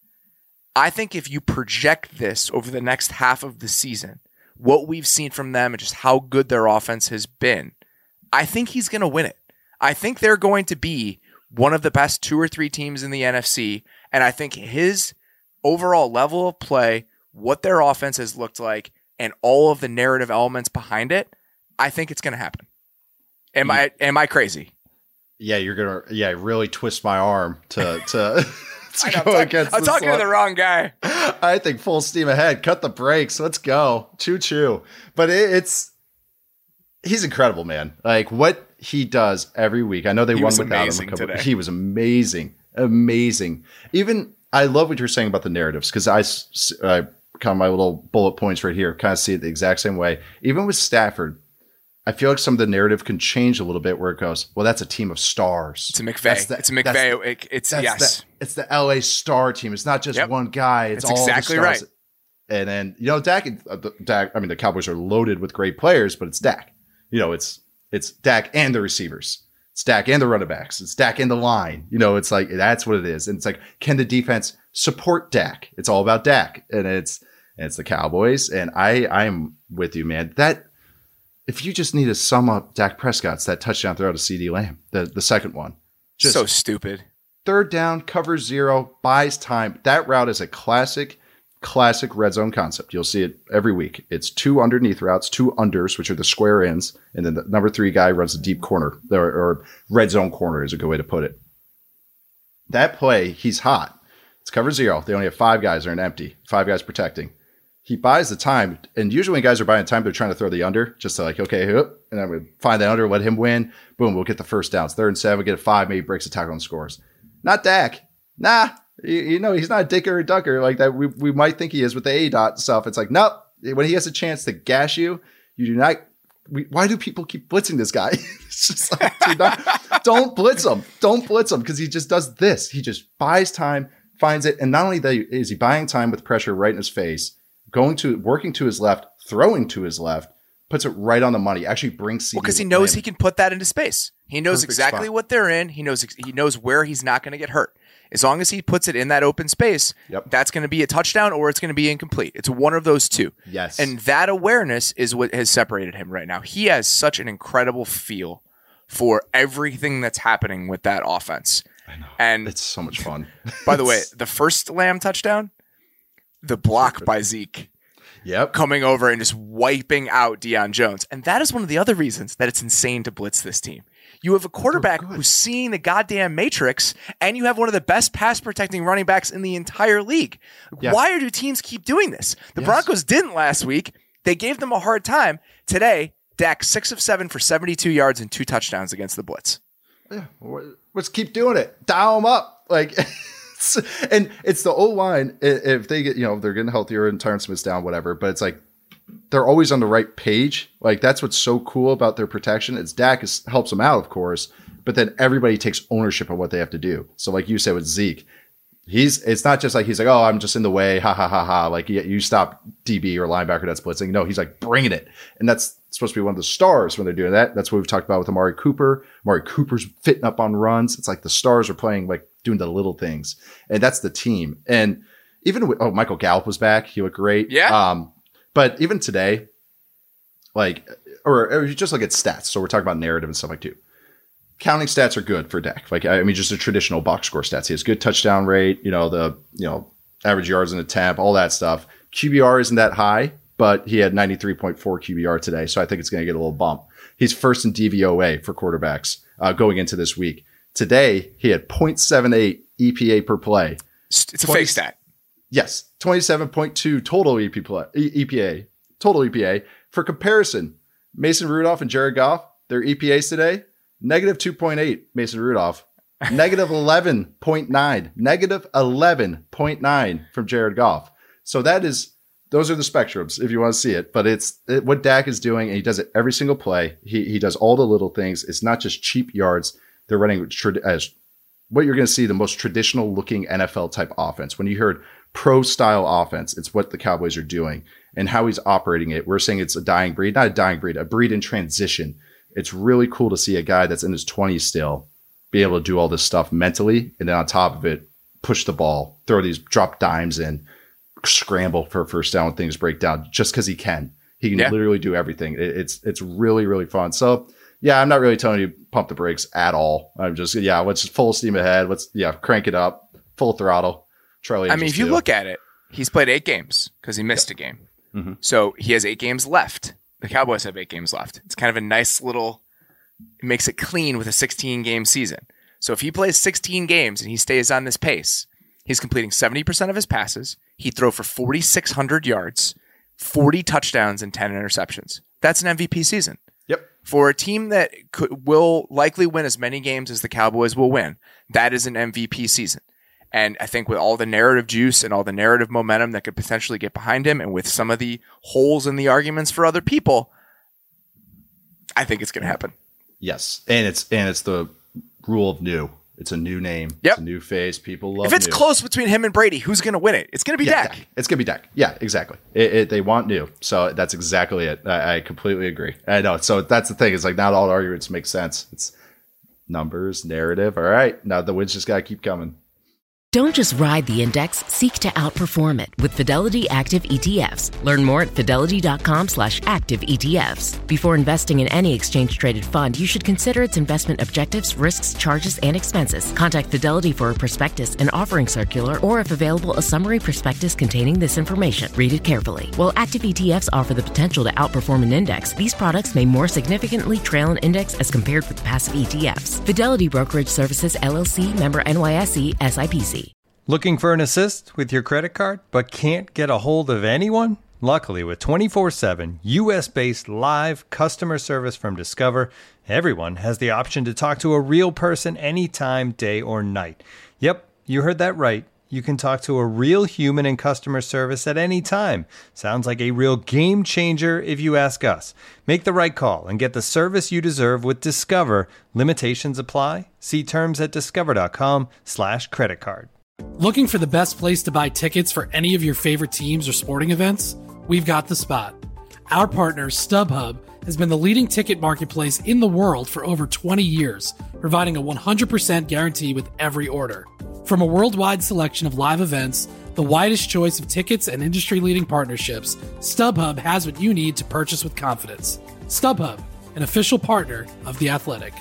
I think if you project this over the next half of the season, what we've seen from them and just how good their offense has been, I think he's going to win it. I think they're going to be one of the best 2 or 3 teams in the NFC, and I think his overall level of play, what their offense has looked like, and all of the narrative elements behind it, I think it's going to happen. Am I crazy? Yeah, you're going to really twist my arm to I'm talking to the wrong guy. I think full steam ahead. Cut the brakes. Let's go. Choo-choo. But he's incredible, man. Like what he does every week. I know they won without him. He was amazing. Amazing. Even I love what you're saying about the narratives because I kind of my little bullet points right here kind of see it the exact same way. Even with Stafford, I feel like some of the narrative can change a little bit where it goes, well, that's a team of stars. It's a McVay. It's the LA star team. It's not just one guy. It's all exactly the stars. Right. And then, Dak, I mean, the Cowboys are loaded with great players, but it's Dak. It's Dak and the receivers. It's Dak and the running backs. It's Dak and the line. It's like, that's what it is. And it's like, can the defense support Dak? It's all about Dak. And it's the Cowboys. And I'm with you, man. That, if you just need to sum up Dak Prescott's that touchdown throw to CeeDee Lamb, the second one. Just so stupid. Third down, cover 0, buys time. That route is a classic red zone concept. You'll see it every week. It's 2 underneath routes, 2 unders, which are the square ends, and then the number 3 guy runs the deep corner, or red zone corner is a good way to put it. That play, he's hot. It's cover 0. They only have 5 guys that are empty, 5 guys protecting. He buys the time, and usually when guys are buying time, they're trying to throw the under, just to like, okay, and then we find the under, let him win. Boom, we'll get the first downs. 3rd and 7, get a 5, maybe breaks a tackle and scores. Not Dak. Nah, he's not a dicker or ducker like that. We might think he is with the A-dot stuff. It's like, nope. When he has a chance to gash you, you do not. Why do people keep blitzing this guy? It's just like, don't blitz him. Don't blitz him because he just does this. He just buys time, finds it. And not only that, is he buying time with pressure right in his face, working to his left, throwing to his left, puts it right on the money, actually brings CD. Well, because he knows he can put that into space. He knows exactly what they're in. He knows where he's not going to get hurt. As long as he puts it in that open space, that's going to be a touchdown or it's going to be incomplete. It's one of those two. Yes. And that awareness is what has separated him right now. He has such an incredible feel for everything that's happening with that offense. I know. And it's so much fun. By the way, the first Lamb touchdown, the block by Zeke. Yep. Coming over and just wiping out Deion Jones. And that is one of the other reasons that it's insane to blitz this team. You have a quarterback who's seeing the goddamn matrix, and you have one of the best pass-protecting running backs in the entire league. Yeah. Why do teams keep doing this? The Broncos didn't last week. They gave them a hard time. Today, Dak 6 of 7 for 72 yards and 2 touchdowns against the blitz. Yeah, let's keep doing it. Dial them up. Like, and it's the O-line. If they get, they're getting healthier and Tyron Smith's down, whatever, but it's like, they're always on the right page. Like, that's what's so cool about their protection. It's Dak helps them out, of course, but then everybody takes ownership of what they have to do. So like you said with Zeke, it's not just like he's like, oh, I'm just in the way, ha ha ha ha. Like you stop DB or linebacker that's blitzing. No, he's like bringing it, and that's supposed to be one of the stars when they're doing that. That's what we've talked about with Amari Cooper. Amari Cooper's fitting up on runs. It's like the stars are playing, like doing the little things, and that's the team. And even with Michael Gallup was back, he looked great. Yeah. But even today, like, or you just look at stats. So we're talking about narrative and stuff like too. Counting stats are good for Dak. Like, I mean, just the traditional box score stats. He has good touchdown rate, average yards in attempt, all that stuff. QBR isn't that high, but he had 93.4 QBR today. So I think it's going to get a little bump. He's first in DVOA for quarterbacks going into this week. Today, he had 0.78 EPA per play. It's a fake stat. Yes, 27.2 total EPA. Total EPA. For comparison, Mason Rudolph and Jared Goff, their EPAs today, negative 2.8 Mason Rudolph, negative 11.9, negative 11.9 from Jared Goff. So those are the spectrums if you want to see it. But it's what Dak is doing, and he does it every single play. He does all the little things. It's not just cheap yards. They're running as what you're going to see, the most traditional looking NFL type offense. When you heard pro style offense, it's what the Cowboys are doing and how he's operating it. We're saying it's a dying breed, not a dying breed, a breed in transition. It's really cool to see a guy that's in his 20s still be able to do all this stuff mentally. And then on top of it, push the ball, throw these drop dimes in, scramble for a first down when things break down just because he can. He can literally do everything. It's really, really fun. So yeah, I'm not really telling you pump the brakes at all. I'm just, let's just full steam ahead. Let's crank it up, full throttle. Charlie, I mean, if you look at it, he's played 8 games because he missed a game. Mm-hmm. So he has 8 games left. The Cowboys have 8 games left. It's kind of a nice little, it makes it clean with a 16-game season. So if he plays 16 games and he stays on this pace, he's completing 70% of his passes. He'd throw for 4,600 yards, 40 touchdowns, and 10 interceptions. That's an MVP season. Yep. For a team that will likely win as many games as the Cowboys will win, that is an MVP season. And I think with all the narrative juice and all the narrative momentum that could potentially get behind him, and with some of the holes in the arguments for other people, I think it's going to happen. Yes. And it's the rule of new. It's a new name. Yep. It's a new face. People love If it's new. Close between him and Brady, who's going to win it? It's going to be Dak. It's going to be Dak. Yeah, exactly. They want new. So that's exactly it. I completely agree. I know. So that's the thing. It's like not all arguments make sense. It's numbers, narrative. All right. Now the wins just got to keep coming. Don't just ride the index, seek to outperform it with Fidelity Active ETFs. Learn more at fidelity.com/active ETFs. Before investing in any exchange-traded fund, you should consider its investment objectives, risks, charges, and expenses. Contact Fidelity for a prospectus, an offering circular, or if available, a summary prospectus containing this information. Read it carefully. While active ETFs offer the potential to outperform an index, these products may more significantly trail an index as compared with passive ETFs. Fidelity Brokerage Services, LLC, member NYSE, SIPC. Looking for an assist with your credit card, but can't get a hold of anyone? Luckily, with 24/7 US-based live customer service from Discover, everyone has the option to talk to a real person anytime, day or night. Yep, you heard that right. You can talk to a real human in customer service at any time. Sounds like a real game changer if you ask us. Make the right call and get the service you deserve with Discover. Limitations apply. See terms at discover.com/creditcard. Looking for the best place to buy tickets for any of your favorite teams or sporting events? We've got the spot. Our partner, StubHub, has been the leading ticket marketplace in the world for over 20 years, providing a 100% guarantee with every order. From a worldwide selection of live events, the widest choice of tickets and industry-leading partnerships, StubHub has what you need to purchase with confidence. StubHub, an official partner of The Athletic.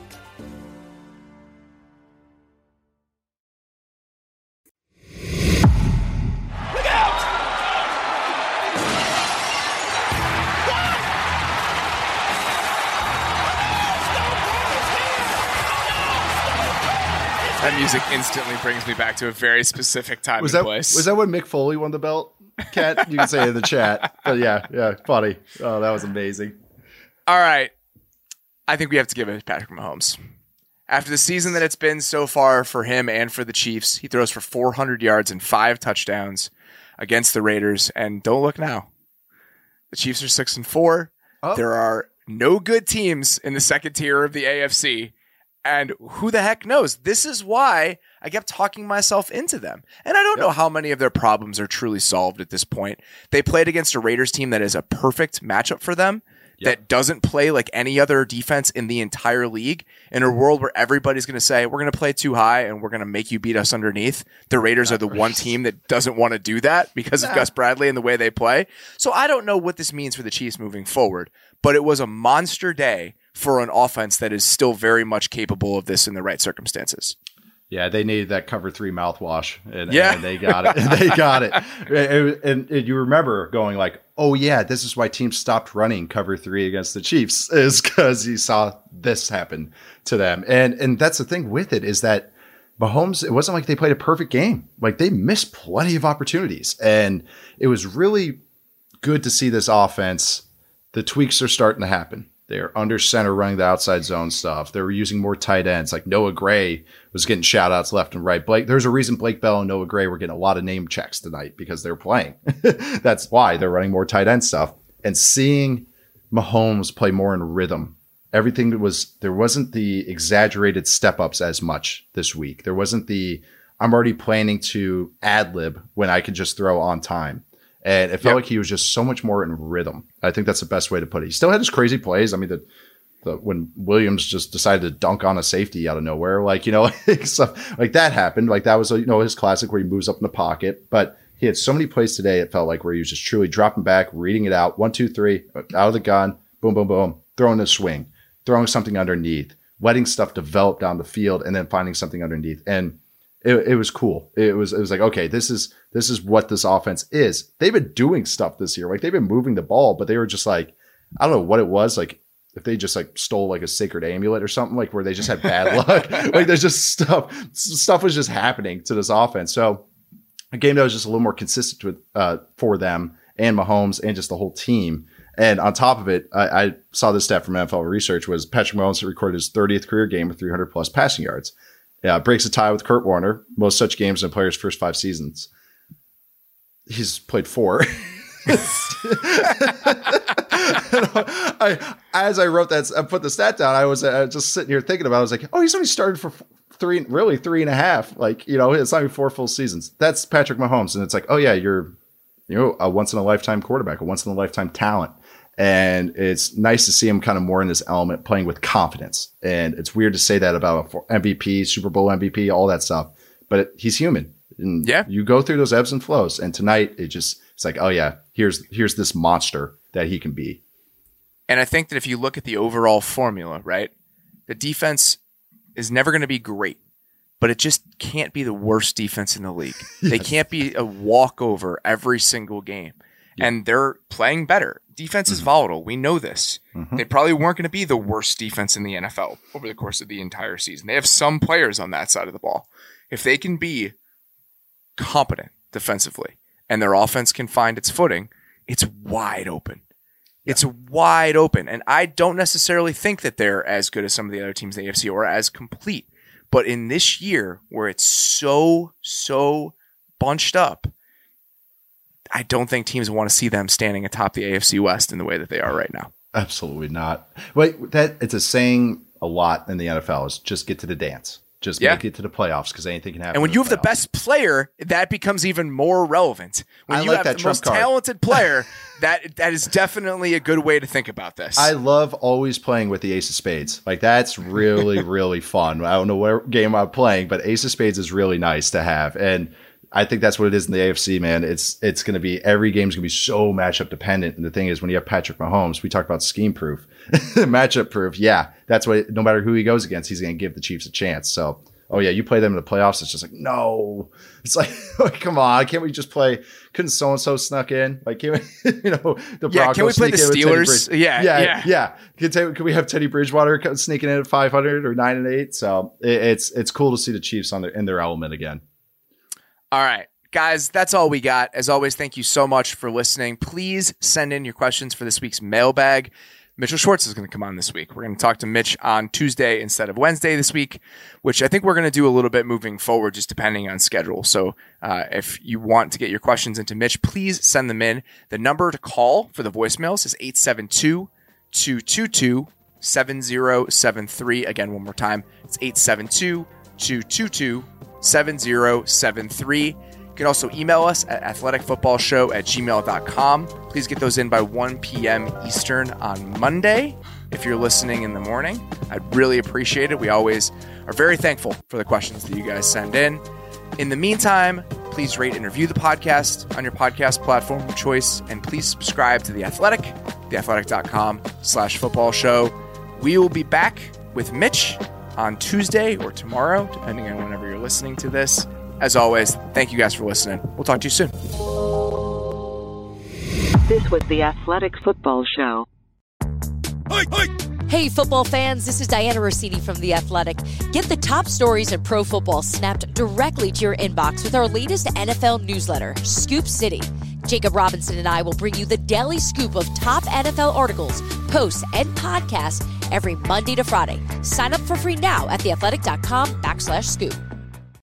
That music instantly brings me back to a very specific time and place. Was that when Mick Foley won the belt? Kat, you can say it in the chat. But yeah, funny. Oh, that was amazing. All right. I think we have to give it to Patrick Mahomes. After the season that it's been so far for him and for the Chiefs, he throws for 400 yards and 5 touchdowns against the Raiders. And don't look now. The Chiefs are 6-4. Oh. There are no good teams in the second tier of the AFC. And who the heck knows? This is why I kept talking myself into them. And I don't know how many of their problems are truly solved at this point. They played against a Raiders team that is a perfect matchup for them, that doesn't play like any other defense in the entire league. In a world where everybody's going to say, we're going to play too high and we're going to make you beat us underneath. The Raiders are the one team that doesn't want to do that because of Gus Bradley and the way they play. So I don't know what this means for the Chiefs moving forward, but it was a monster day for an offense that is still very much capable of this in the right circumstances. Yeah, they needed that cover 3 mouthwash, and they got it. They got it. And you remember going like, oh yeah, this is why teams stopped running cover 3 against the Chiefs, is because you saw this happen to them. And that's the thing with it, is that Mahomes, it wasn't like they played a perfect game. Like, they missed plenty of opportunities. And it was really good to see this offense. The tweaks are starting to happen. They're under center running the outside zone stuff. They were using more tight ends. Like Noah Gray was getting shout outs left and right. There's a reason Blake Bell and Noah Gray were getting a lot of name checks tonight, because they're playing. That's why they're running more tight end stuff. And seeing Mahomes play more in rhythm. There wasn't the exaggerated step ups as much this week. There wasn't I'm already planning to ad lib when I could just throw on time. And it felt like he was just so much more in rhythm. I think that's the best way to put it. He still had his crazy plays. I mean, when Williams just decided to dunk on a safety out of nowhere, stuff like that happened. Like, that was, his classic where he moves up in the pocket. But he had so many plays today, it felt like, where he was just truly dropping back, reading it out. 1, 2, 3, out of the gun, boom, boom, boom, throwing a swing, throwing something underneath, letting stuff develop down the field, and then finding something underneath. And it was cool. It was like, okay, this is what this offense is. They've been doing stuff this year. Like, they've been moving the ball, but they were just like, I don't know what it was. Like, if they just like stole like a sacred amulet or something, like where they just had bad luck. Like, there's just stuff was just happening to this offense. So a game that was just a little more consistent with for them and Mahomes and just the whole team. And on top of it, I saw this stat from NFL Research was Patrick Mahomes recorded his 30th career game with 300 plus passing yards. Yeah, breaks a tie with Kurt Warner, most such games in a player's first 5 seasons. He's played 4. As I wrote that, I put the stat down, I was just sitting here thinking about it. I was like, oh, he's only started for 3.5. Like, it's not even 4 full seasons. That's Patrick Mahomes. And it's like, oh yeah, you're a once in a lifetime quarterback, a once in a lifetime talent. And it's nice to see him kind of more in this element, playing with confidence. And it's weird to say that about an MVP, Super Bowl MVP, all that stuff. But he's human. And you go through those ebbs and flows. And tonight, it's like, oh yeah, here's this monster that he can be. And I think that if you look at the overall formula, right, the defense is never going to be great, but it just can't be the worst defense in the league. Yes. They can't be a walkover every single game. Yeah. And they're playing better. Defense is volatile. We know this. They probably weren't going to be the worst defense in the NFL over the course of the entire season. They have some players on that side of the ball. If they can be competent defensively and their offense can find its footing, It's wide open. It's wide open. And I don't necessarily think that they're as good as some of the other teams in the AFC or as complete. But in this year where it's so bunched up, I don't think teams want to see them standing atop the AFC West in the way that they are right now. Absolutely not. Wait, it's a saying a lot in the NFL is just get to the dance. Just make it to the playoffs because anything can happen. And when you have the best player, that becomes even more relevant. When you have the most talented player, that is definitely a good way to think about this. I love always playing with the ace of spades. Like that's really, really fun. I don't know what game I'm playing, but ace of spades is really nice to have. And I think that's what it is in the AFC, man. It's going to be, every game's going to be so matchup dependent. And the thing is, when you have Patrick Mahomes, we talk about scheme proof, matchup proof. Yeah, that's what, no matter who he goes against, he's going to give the Chiefs a chance. So, oh yeah, you play them in the playoffs. It's just like, no, it's like, come on. Can't we just play? Couldn't so-and-so snuck in? Like, can we, the Broncos can we play the Steelers? Yeah. Can we have Teddy Bridgewater sneaking in at 500 or 9-8? So it's cool to see the Chiefs in their element again. All right, guys, that's all we got. As always, thank you so much for listening. Please send in your questions for this week's mailbag. Mitchell Schwartz is going to come on this week. We're going to talk to Mitch on Tuesday instead of Wednesday this week, which I think we're going to do a little bit moving forward, just depending on schedule. So if you want to get your questions into Mitch, please send them in. The number to call for the voicemails is 872-222-7073. Again, one more time, it's 872-222-7073. You can also email us at athleticfootballshow@gmail.com. Please get those in by 1 p.m. Eastern on Monday. If you're listening in the morning, I'd really appreciate it. We always are very thankful for the questions that you guys send in. In the meantime, please rate and review the podcast on your podcast platform of choice, and please subscribe to The Athletic, theathletic.com/football show. We will be back with Mitch on Tuesday or tomorrow, depending on whenever you're listening to this. As always, thank you guys for listening. We'll talk to you soon. This was the Athletic Football Show. Hey, football fans, this is Diana Rossini from The Athletic. Get the top stories in pro football snapped directly to your inbox with our latest NFL newsletter, Scoop City. Jacob Robinson and I will bring you the daily scoop of top NFL articles, posts, and podcasts every Monday to Friday. Sign up for free now at theathletic.com/scoop.